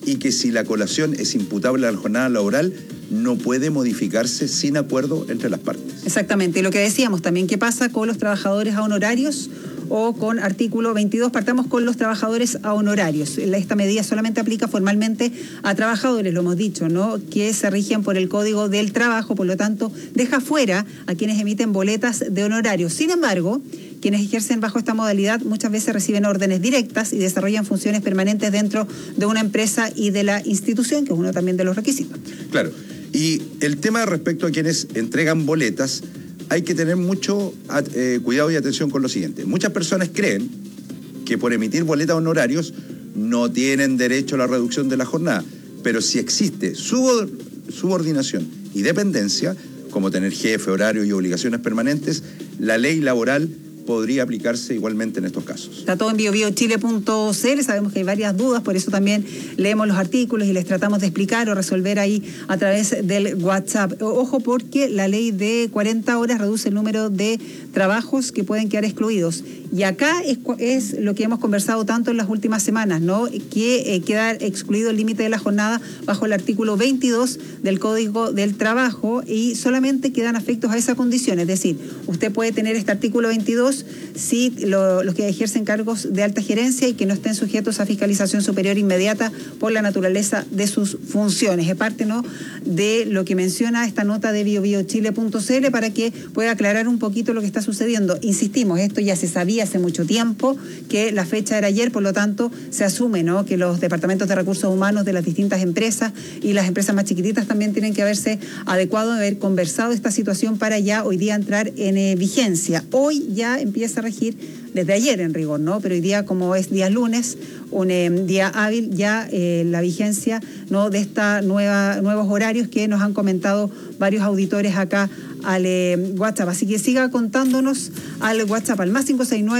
y que si la colación es imputable a la jornada laboral, no puede modificarse sin acuerdo entre las partes. Exactamente, y lo que decíamos también, ¿qué pasa con los trabajadores a honorarios o con artículo 22? Partamos con los trabajadores a honorarios. Esta medida solamente aplica formalmente a trabajadores, lo hemos dicho, ¿no?, que se rigen por el Código del Trabajo, por lo tanto, deja fuera a quienes emiten boletas de honorarios. Sin embargo, quienes ejercen bajo esta modalidad muchas veces reciben órdenes directas y desarrollan funciones permanentes dentro de una empresa y de la institución, que es uno también de los requisitos. Claro, y el tema respecto a quienes entregan boletas, hay que tener mucho cuidado y atención con lo siguiente. Muchas personas creen que por emitir boletas honorarios no tienen derecho a la reducción de la jornada, pero si existe subordinación y dependencia, como tener jefe, horario y obligaciones permanentes, la ley laboral podría aplicarse igualmente en estos casos. Está todo en biobiochile.cl, sabemos que hay varias dudas, por eso también leemos los artículos y les tratamos de explicar o resolver ahí a través del WhatsApp. Ojo, porque la ley de 40 horas reduce el número de trabajos que pueden quedar excluidos. Y acá es lo que hemos conversado tanto en las últimas semanas, ¿no?, que queda excluido el límite de la jornada bajo el artículo 22 del Código del Trabajo y solamente quedan afectos a esa condición. Es decir, usted puede tener este artículo 22 si los que ejercen cargos de alta gerencia y que no estén sujetos a fiscalización superior inmediata por la naturaleza de sus funciones. Es parte, ¿no?, de lo que menciona esta nota de biobiochile.cl para que pueda aclarar un poquito lo que está sucediendo. Insistimos, esto ya se sabía hace mucho tiempo, que la fecha era ayer, por lo tanto se asume, ¿no?, que los departamentos de recursos humanos de las distintas empresas y las empresas más chiquititas también tienen que haberse adecuado, haber conversado esta situación para ya hoy día entrar en vigencia. Hoy ya empieza a regir desde ayer en rigor, ¿no?, pero hoy día, como es día lunes, un día hábil, ya la vigencia, ¿no?, de esta nuevos horarios que nos han comentado varios auditores acá al WhatsApp. Así que siga contándonos al WhatsApp, al más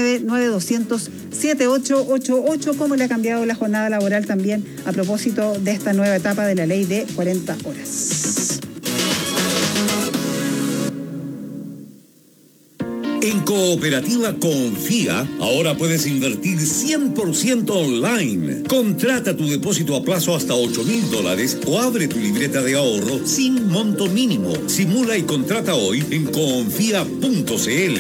569-9200-7888, cómo le ha cambiado la jornada laboral también a propósito de esta nueva etapa de la ley de 40 horas. En Cooperativa Confía, ahora puedes invertir 100% online. Contrata tu depósito a plazo hasta $8,000 o abre tu libreta de ahorro sin monto mínimo. Simula y contrata hoy en confía.cl.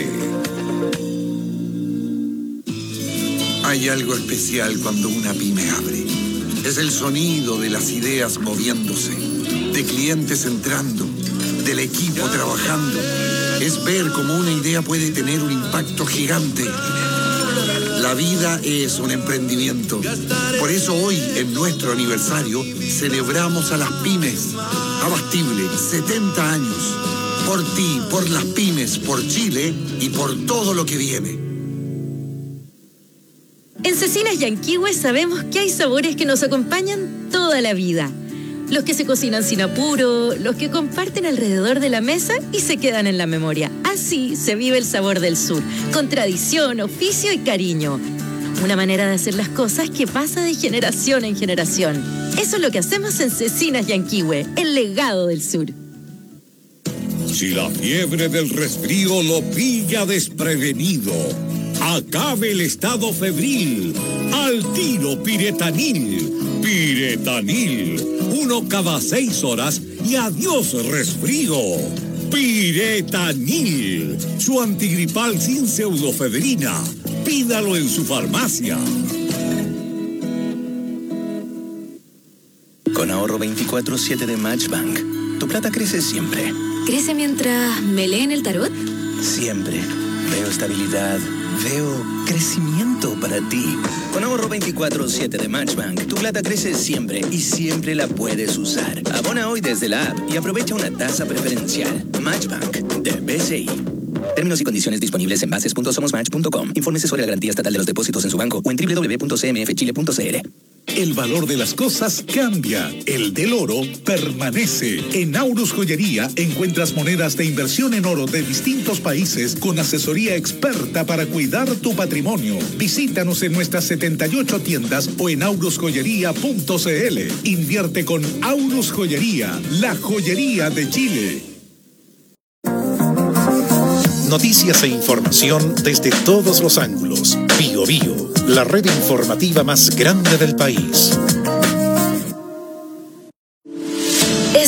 Hay algo especial cuando una pyme abre. Es el sonido de las ideas moviéndose, de clientes entrando, del equipo trabajando. Es ver cómo una idea puede tener un impacto gigante. La vida es un emprendimiento. Por eso hoy, en nuestro aniversario, celebramos a las pymes. Abastible, 70 años. Por ti, por las pymes, por Chile y por todo lo que viene. En Cecinas Yanquihue sabemos que hay sabores que nos acompañan toda la vida. Los que se cocinan sin apuro, los que comparten alrededor de la mesa y se quedan en la memoria. Así se vive el sabor del sur, con tradición, oficio y cariño. Una manera de hacer las cosas que pasa de generación en generación. Eso es lo que hacemos en Cecinas Yanquihue, el legado del sur. Si la fiebre del resfrío lo pilla desprevenido, acabe el estado febril. Al tiro Piretanil. Piretanil. 1 cada 6 horas y adiós resfrío. Piretanil. Su antigripal sin pseudofedrina. Pídalo en su farmacia. Con ahorro 24/7 de Matchbank, tu plata crece siempre. ¿Crece mientras me leen el tarot? Siempre. Veo estabilidad. Veo crecimiento para ti. Con ahorro 24/7 de Matchbank, tu plata crece siempre y siempre la puedes usar. Abona hoy desde la app y aprovecha una tasa preferencial. Matchbank de BCI. Términos y condiciones disponibles en bases.somosmatch.com. Infórmese sobre la garantía estatal de los depósitos en su banco o en www.cmfchile.cl. El valor de las cosas cambia, el del oro permanece. En Aurus Joyería encuentras monedas de inversión en oro de distintos países con asesoría experta para cuidar tu patrimonio. Visítanos en nuestras 78 tiendas o en aurusjoyería.cl. Invierte con Aurus Joyería, la joyería de Chile. Noticias e información desde todos los ángulos. Bio Bio, la red informativa más grande del país.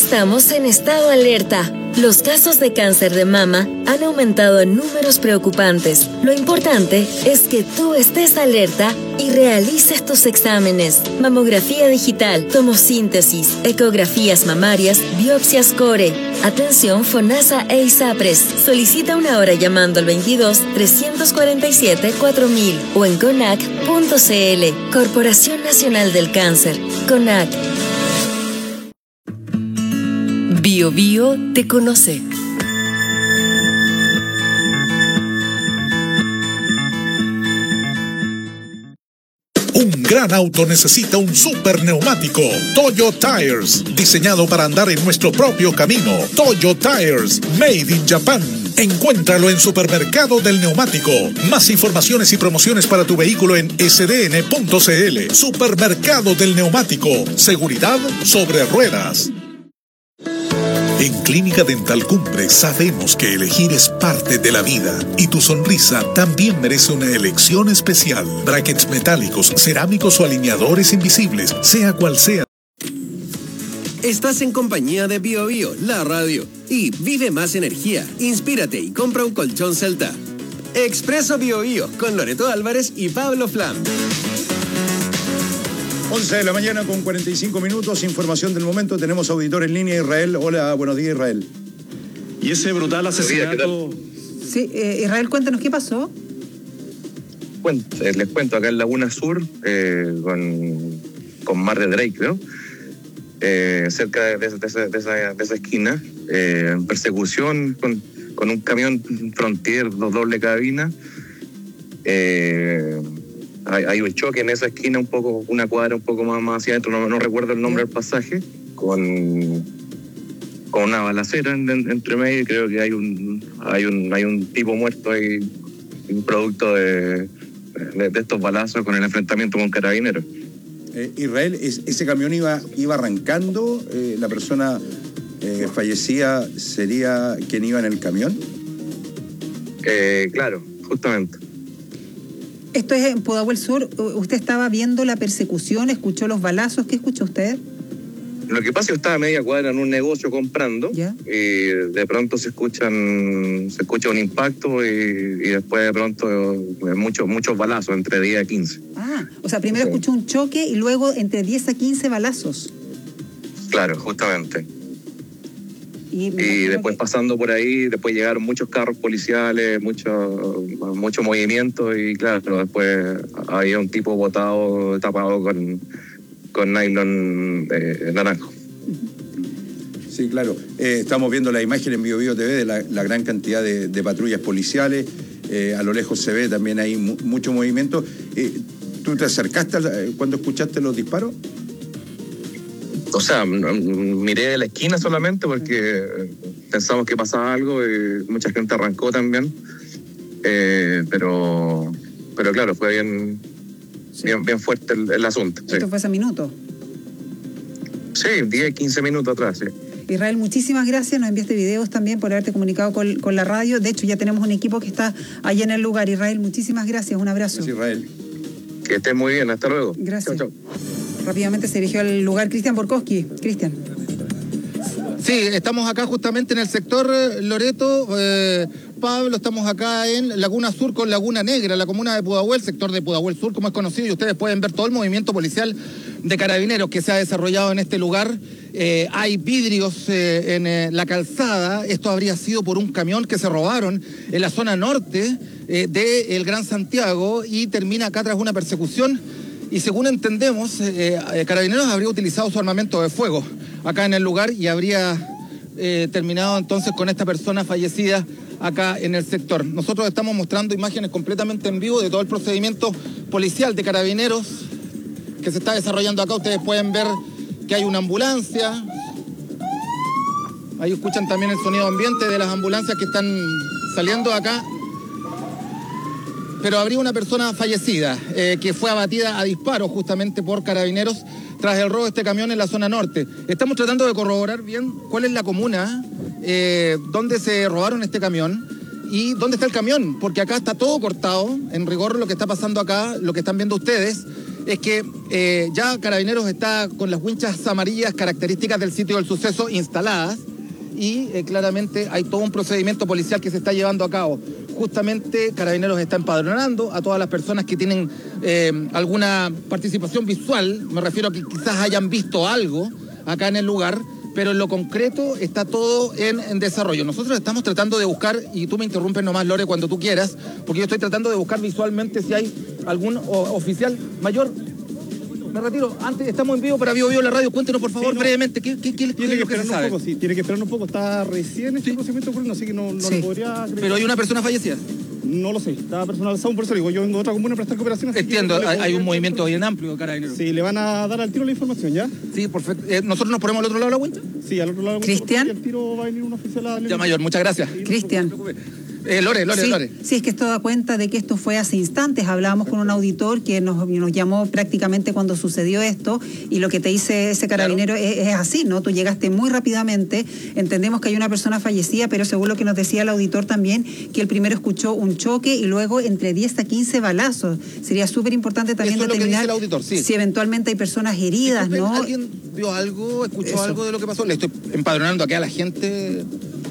Estamos en estado alerta. Los casos de cáncer de mama han aumentado en números preocupantes. Lo importante es que tú estés alerta y realices tus exámenes. Mamografía digital, tomosíntesis, ecografías mamarias, biopsias core. Atención FONASA e ISAPRES. Solicita una hora llamando al 22-347-4000 o en CONAC.cl. Corporación Nacional del Cáncer. CONAC. Bio Bio te conoce. Un gran auto necesita un super neumático. Toyo Tires, diseñado para andar en nuestro propio camino. Toyo Tires, made in Japan. Encuéntralo en Supermercado del Neumático. Más informaciones y promociones para tu vehículo en sdn.cl. Supermercado del Neumático. Seguridad sobre ruedas. En Clínica Dental Cumbre sabemos que elegir es parte de la vida y tu sonrisa también merece una elección especial. Brackets metálicos, cerámicos o alineadores invisibles, sea cual sea. Estás en compañía de Bio Bio, la radio. Y vive más energía, inspírate y compra un colchón Celta. Expreso Bio Bio con Loreto Álvarez y Pablo Flam. 11 de la mañana con 45 minutos, información del momento. Tenemos auditor en línea, Israel. Hola, buenos días, Israel. Y ese brutal asesinato... Sí, Israel, cuéntanos qué pasó. Les cuento, acá en Laguna Sur, con Mar de Drake, ¿no? Cerca de esa esquina, en persecución con un camión Frontier, doble cabina. Hay un choque en esa esquina, una cuadra un poco más hacia adentro, no recuerdo el nombre del pasaje, con una balacera entre medio, y creo que hay un tipo muerto ahí, un producto de estos balazos con el enfrentamiento con carabineros. Israel, ese camión iba arrancando, la persona fallecida sería quien iba en el camión. Claro, justamente. Esto es en Pudahuel Sur. ¿Usted estaba viendo la persecución? ¿Escuchó los balazos? ¿Qué escuchó usted? Lo que pasa es que estaba a media cuadra en un negocio comprando. ¿Ya? Y de pronto se escucha un impacto y después de pronto muchos balazos, entre 10 a 15. Ah, o sea, primero escuchó un choque y luego entre 10 a 15 balazos. Claro, justamente. Y después pasando por ahí, después llegaron muchos carros policiales, mucho movimiento y claro, después había un tipo botado, tapado con nylon naranjo. Sí, claro. Estamos viendo la imagen en Bio Bio TV de la gran cantidad de patrullas policiales. A lo lejos se ve también hay mucho movimiento. ¿Tú te acercaste cuando escuchaste los disparos? O sea, miré de la esquina solamente porque pensamos que pasaba algo y mucha gente arrancó también. Pero claro, fue bien fuerte el asunto. ¿Esto fue hace minutos? Sí, 10, 15 minutos atrás, sí. Israel, muchísimas gracias. Nos enviaste videos también por haberte comunicado con la radio. De hecho, ya tenemos un equipo que está allá en el lugar. Israel, muchísimas gracias. Un abrazo. Gracias, Israel. Que estés muy bien. Hasta luego. Gracias. Chau. Rápidamente se dirigió al lugar Cristian Borkowski. Cristian. Sí, estamos acá justamente en el sector Loreto. Pablo, estamos acá en Laguna Sur con Laguna Negra, la comuna de Pudahuel, sector de Pudahuel Sur, como es conocido, y ustedes pueden ver todo el movimiento policial de carabineros que se ha desarrollado en este lugar. Hay vidrios en la calzada. Esto habría sido por un camión que se robaron en la zona norte del Gran Santiago y termina acá tras una persecución. Y según entendemos, Carabineros habría utilizado su armamento de fuego acá en el lugar y habría terminado entonces con esta persona fallecida acá en el sector. Nosotros estamos mostrando imágenes completamente en vivo de todo el procedimiento policial de Carabineros que se está desarrollando acá. Ustedes pueden ver que hay una ambulancia. Ahí escuchan también el sonido ambiente de las ambulancias que están saliendo acá. Pero habría una persona fallecida que fue abatida a disparos justamente por Carabineros tras el robo de este camión en la zona norte. Estamos tratando de corroborar bien cuál es la comuna donde se robaron este camión y dónde está el camión, porque acá está todo cortado. En rigor lo que está pasando acá, lo que están viendo ustedes, es que ya Carabineros está con las winchas amarillas características del sitio del suceso instaladas y claramente hay todo un procedimiento policial que se está llevando a cabo. Justamente Carabineros está empadronando a todas las personas que tienen alguna participación visual, me refiero a que quizás hayan visto algo acá en el lugar, pero en lo concreto está todo en desarrollo. Nosotros estamos tratando de buscar, y tú me interrumpes nomás, Lore, cuando tú quieras, porque yo estoy tratando de buscar visualmente si hay algún oficial mayor. Me retiro. Antes estamos en vivo para Bio Bio la radio. Cuéntenos, por favor, brevemente, ¿qué tiene que esperar un poco, sí, tiene que esperar un poco. Está recién este procedimiento ocurriendo, así que no lo podría... ¿Pero hay una persona fallecida? No lo sé, está personalizado, por eso digo, yo vengo de otra comuna a prestar cooperación. Entiendo, hay un movimiento bien amplio de Carabineros. Sí, le van a dar al tiro la información, ¿ya? Sí, perfecto. ¿Nosotros nos ponemos al otro lado de la cuenta? Sí, al otro lado de la cuenta. ¿Cristian? Al tiro va a venir un oficial a... Ya, mayor, muchas gracias. Cristian. Lore. Sí, es que esto da cuenta de que esto fue hace instantes. Hablábamos con un auditor que nos llamó prácticamente cuando sucedió esto, y lo que te dice ese carabinero es así, ¿no? Tú llegaste muy rápidamente, entendemos que hay una persona fallecida, pero según lo que nos decía el auditor también, que el primero escuchó un choque y luego entre 10 a 15 balazos. Sería súper importante también determinar el auditor, sí, si eventualmente hay personas heridas, ¿no? ¿Alguien vio algo, escuchó algo de lo que pasó? Le estoy empadronando aquí a la gente...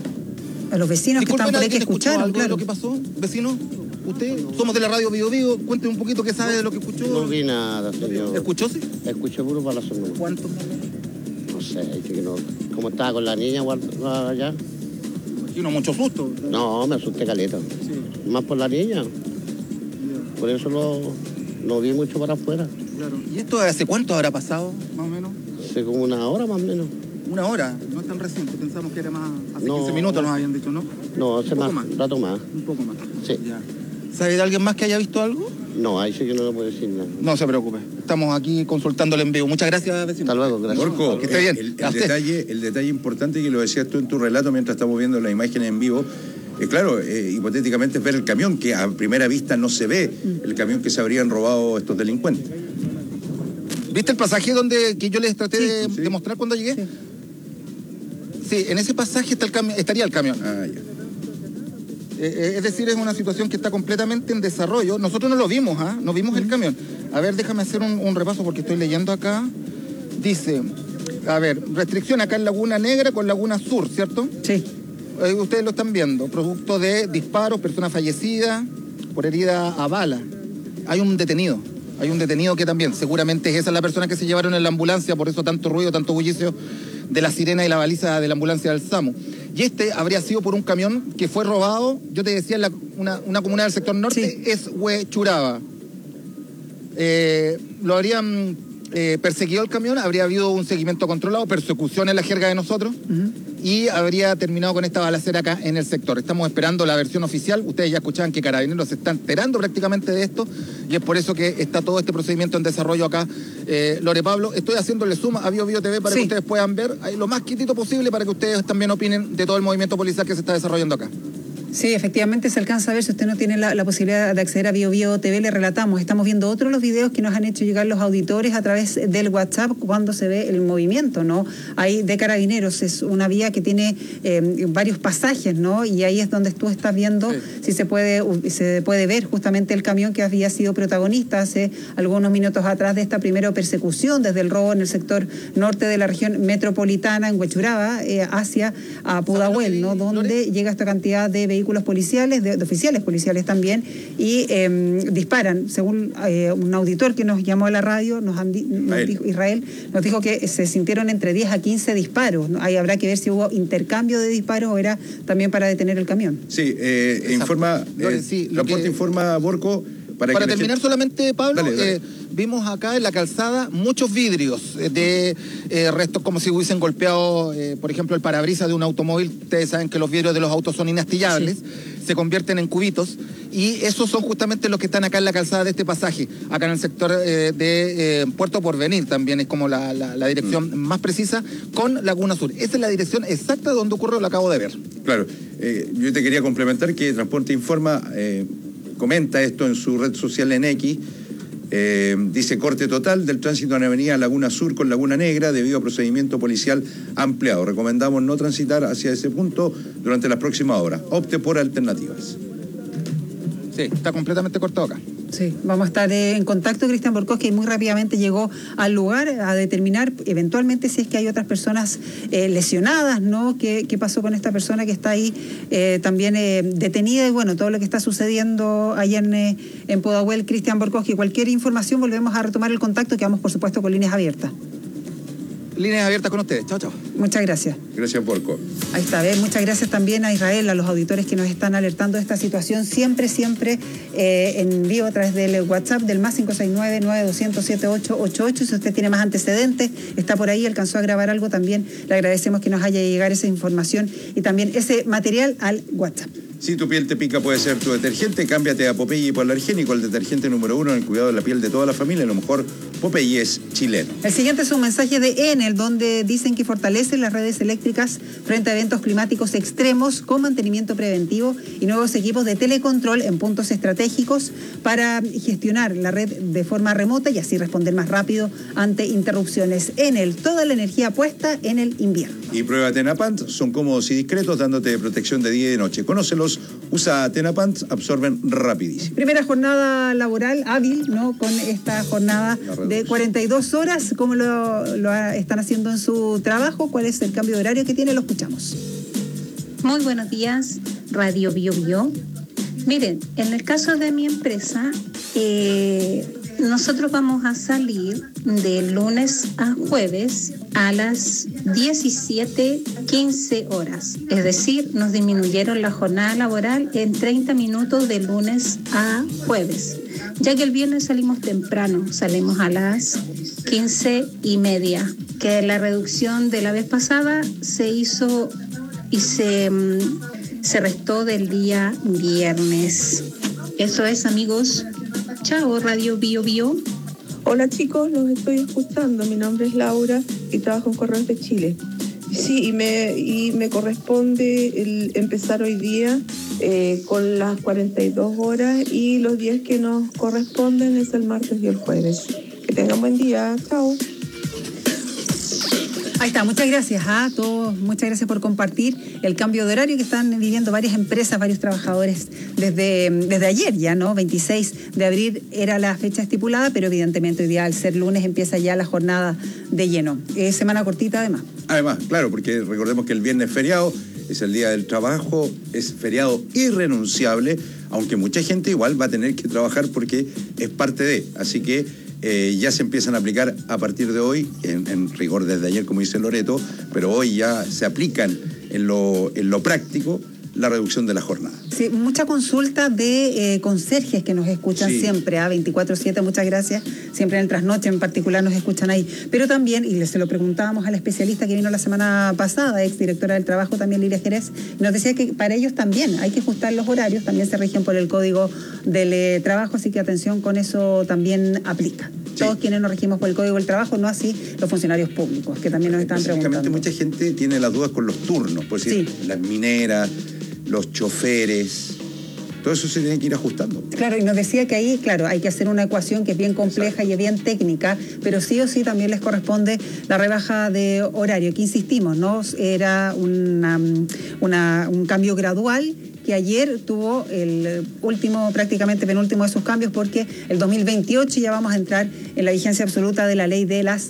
A los vecinos que están por ahí que escucharon, algo claro. de lo que pasó, vecino? ¿Usted? Somos de la radio Bio Bio, cuénteme un poquito qué sabe de lo que escuchó. No vi nada, señor. ¿Escuchó, sí? Escuché puro balazo. ¿Cuántos? No sé, que no. ¿Cómo estaba con la niña allá? Y no, mucho susto. No, me asusté caleta. Sí. Más por la niña. Por eso no vi mucho para afuera. Claro. ¿Y esto hace cuánto habrá pasado, más o menos? Hace como una hora más o menos. ¿Una hora? No es tan reciente, pensamos que era más... Hace 15 minutos nos habían dicho, ¿no? No, hace un rato más. Un poco más. Sí. Ya. ¿Sabe de alguien más que haya visto algo? No, ahí sí que no le puedo decir nada. No se preocupe, estamos aquí consultándole en vivo. Muchas gracias, vecino. Hasta luego, gracias. Borco, que esté bien. El detalle importante que lo decías tú en tu relato mientras estamos viendo la imagen en vivo, claro, hipotéticamente es ver el camión, que a primera vista no se ve el camión que se habrían robado estos delincuentes. ¿Viste el pasaje que yo les traté de mostrar cuando llegué? Sí, en ese pasaje estaría el camión. Ah, ya. Es decir, es una situación que está completamente en desarrollo. Nosotros no lo vimos, no vimos el camión. A ver, déjame hacer un repaso porque estoy leyendo acá. Dice, a ver, restricción acá en Laguna Negra con Laguna Sur, ¿cierto? Sí. Ustedes lo están viendo, producto de disparos, persona fallecida por herida a bala. Hay un detenido que también, seguramente esa es la persona que se llevaron en la ambulancia, por eso tanto ruido, tanto bullicio de la sirena y la baliza de la ambulancia del SAMU. Y este habría sido por un camión que fue robado, yo te decía, en una comuna del sector norte, es Huechuraba. Lo habrían perseguido el camión, habría habido un seguimiento controlado, persecución en la jerga de nosotros, y habría terminado con esta balacera acá en el sector. Estamos esperando la versión oficial. Ustedes ya escuchaban que Carabineros se está enterando prácticamente de esto, y es por eso que está todo este procedimiento en desarrollo acá. Lore Pablo, estoy haciéndole suma a Bio Bio TV para que ustedes puedan ver lo más quietito posible para que ustedes también opinen de todo el movimiento policial que se está desarrollando acá. Sí, efectivamente se alcanza a ver. Si usted no tiene la posibilidad de acceder a Bio Bio TV, le relatamos. Estamos viendo otros los videos que nos han hecho llegar los auditores a través del WhatsApp cuando se ve el movimiento, ¿no? Ahí de Carabineros es una vía que tiene varios pasajes, ¿no? Y ahí es donde tú estás viendo si se puede ver justamente el camión que había sido protagonista hace algunos minutos atrás de esta primera persecución desde el robo en el sector norte de la región metropolitana, en Huechuraba, hacia Pudahuel, ¿no? Donde llega esta cantidad de vehículos policiales, de oficiales policiales también, y disparan. Según un auditor que nos llamó a la radio, Israel nos dijo que se sintieron entre 10 a 15 disparos. Ahí habrá que ver si hubo intercambio de disparos o era también para detener el camión. Sí, informa Borco. Para terminar solamente, Pablo, dale. Vimos acá en la calzada muchos vidrios de restos como si hubiesen golpeado, por ejemplo, el parabrisas de un automóvil. Ustedes saben que los vidrios de los autos son inastillables, se convierten en cubitos, y esos son justamente los que están acá en la calzada de este pasaje, acá en el sector de Puerto Porvenir también, es como la dirección más precisa, con Laguna Sur. Esa es la dirección exacta donde ocurrió, lo acabo de ver. Claro, yo te quería complementar que Transporte Informa comenta esto en su red social en X. Dice corte total del tránsito en la avenida Laguna Sur con Laguna Negra debido a procedimiento policial ampliado. Recomendamos no transitar hacia ese punto durante las próximas horas. Opte por alternativas. Sí, está completamente cortado acá. Sí, vamos a estar en contacto. Cristian Borkowski muy rápidamente llegó al lugar a determinar eventualmente si es que hay otras personas lesionadas, ¿no? ¿Qué pasó con esta persona que está ahí también detenida? Y bueno, todo lo que está sucediendo allá en Pudahuel. Cristian Borkowski, cualquier información volvemos a retomar el contacto, que vamos por supuesto con líneas abiertas. Líneas abiertas con ustedes. Chao, chao. Muchas gracias. Gracias, Porco. Ahí está, muchas gracias también a Israel, a los auditores que nos están alertando de esta situación, siempre en vivo a través del WhatsApp del más 569-9200-7888. Si usted tiene más antecedentes, está por ahí, alcanzó a grabar algo, también le agradecemos que nos haya llegado esa información y también ese material al WhatsApp. Si tu piel te pica, puede ser tu detergente. Cámbiate a Popeye Hipoalergénico, el detergente número 1 en el cuidado de la piel de toda la familia. A lo mejor Popeye es chileno. El siguiente es un mensaje de Enel, donde dicen que fortalecen las redes eléctricas frente a eventos climáticos extremos con mantenimiento preventivo y nuevos equipos de telecontrol en puntos estratégicos para gestionar la red de forma remota y así responder más rápido ante interrupciones. Enel, toda la energía puesta en el invierno. Y prueba Tenapant, son cómodos y discretos, dándote protección de día y de noche. Conócelos, usa Tenapant, absorben rapidísimo. Primera jornada laboral hábil, ¿no? Con esta jornada de 42 horas, ¿cómo lo están haciendo en su trabajo? ¿Cuál es el cambio de horario que tiene? Lo escuchamos. Muy buenos días, Radio Bio Bio. Miren, en el caso de mi empresa, nosotros vamos a salir de lunes a jueves a las 17:15 horas. Es decir, nos disminuyeron la jornada laboral en 30 minutos de lunes a jueves. Ya que el viernes salimos temprano, salimos a las 15:30, que la reducción de la vez pasada se hizo y se restó del día viernes. Eso es, amigos. Chao, Radio Bio Bio. Hola chicos, los estoy escuchando. Mi nombre es Laura y trabajo en Correos de Chile. Sí, y me corresponde empezar hoy día con las 42 horas y los días que nos corresponden es el martes y el jueves. Que tengan buen día. Chao. Ahí está, muchas gracias a todos, muchas gracias por compartir el cambio de horario que están viviendo varias empresas, varios trabajadores desde ayer ya, ¿no? 26 de abril era la fecha estipulada, pero evidentemente hoy día al ser lunes empieza ya la jornada de lleno. Semana cortita además. Además, claro, porque recordemos que el viernes es feriado, es el día del trabajo, es feriado irrenunciable, aunque mucha gente igual va a tener que trabajar porque es parte de, así que ya se empiezan a aplicar a partir de hoy, en rigor desde ayer, como dice Loreto, pero hoy ya se aplican en lo práctico la reducción de la jornada. Sí, mucha consulta de conserjes que nos escuchan siempre, 24/7, muchas gracias, siempre en el trasnoche en particular nos escuchan ahí, pero también, y se lo preguntábamos a la especialista que vino la semana pasada, exdirectora del trabajo también, Lilia Jerez, nos decía que para ellos también hay que ajustar los horarios, también se rigen por el código del trabajo, así que atención, con eso también aplica. Todos quienes nos regimos por el Código del Trabajo, no así los funcionarios públicos, que también nos están preguntando. Mucha gente tiene las dudas con los turnos, por decir, las mineras, los choferes, todo eso se tiene que ir ajustando. Claro, y nos decía que ahí, claro, hay que hacer una ecuación que es bien compleja y es bien técnica, pero sí o sí también les corresponde la rebaja de horario, que insistimos, ¿no? Era un cambio gradual, que ayer tuvo el último, prácticamente penúltimo de sus cambios, porque el 2028 ya vamos a entrar en la vigencia absoluta de la ley de las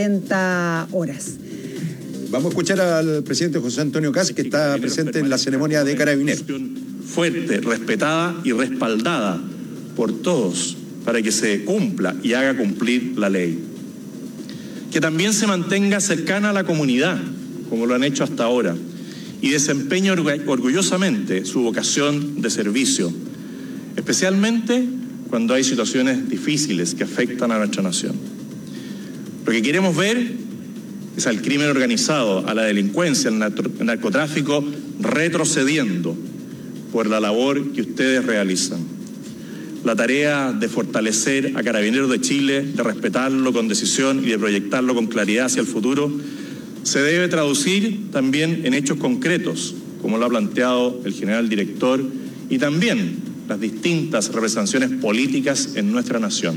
40 horas. Vamos a escuchar al presidente José Antonio Kast, que está presente en la ceremonia de Carabineros. Fuerte, respetada y respaldada por todos para que se cumpla y haga cumplir la ley. Que también se mantenga cercana a la comunidad, como lo han hecho hasta ahora, y desempeñe orgullosamente su vocación de servicio, especialmente cuando hay situaciones difíciles que afectan a nuestra nación. Lo que queremos ver es al crimen organizado, a la delincuencia, al narcotráfico retrocediendo por la labor que ustedes realizan. La tarea de fortalecer a Carabineros de Chile, de respetarlo con decisión y de proyectarlo con claridad hacia el futuro, se debe traducir también en hechos concretos, como lo ha planteado el general director, y también las distintas representaciones políticas en nuestra nación.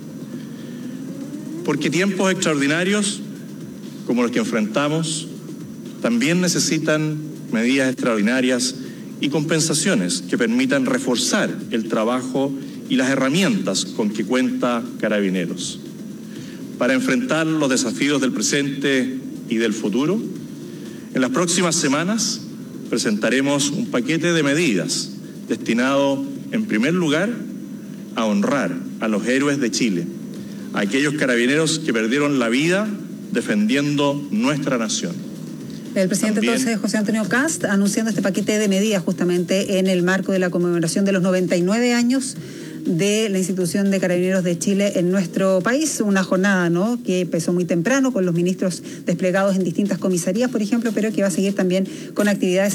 Porque tiempos extraordinarios, como los que enfrentamos, también necesitan medidas extraordinarias y compensaciones que permitan reforzar el trabajo y las herramientas con que cuenta Carabineros. Para enfrentar los desafíos del presente y del futuro, en las próximas semanas presentaremos un paquete de medidas destinado, en primer lugar, a honrar a los héroes de Chile, a aquellos carabineros que perdieron la vida defendiendo nuestra nación. El presidente También, entonces, José Antonio Kast, anunciando este paquete de medidas justamente en el marco de la conmemoración de los 99 años de la institución de Carabineros de Chile en nuestro país. Una jornada, ¿no?, que empezó muy temprano con los ministros desplegados en distintas comisarías, por ejemplo, pero que va a seguir también con actividades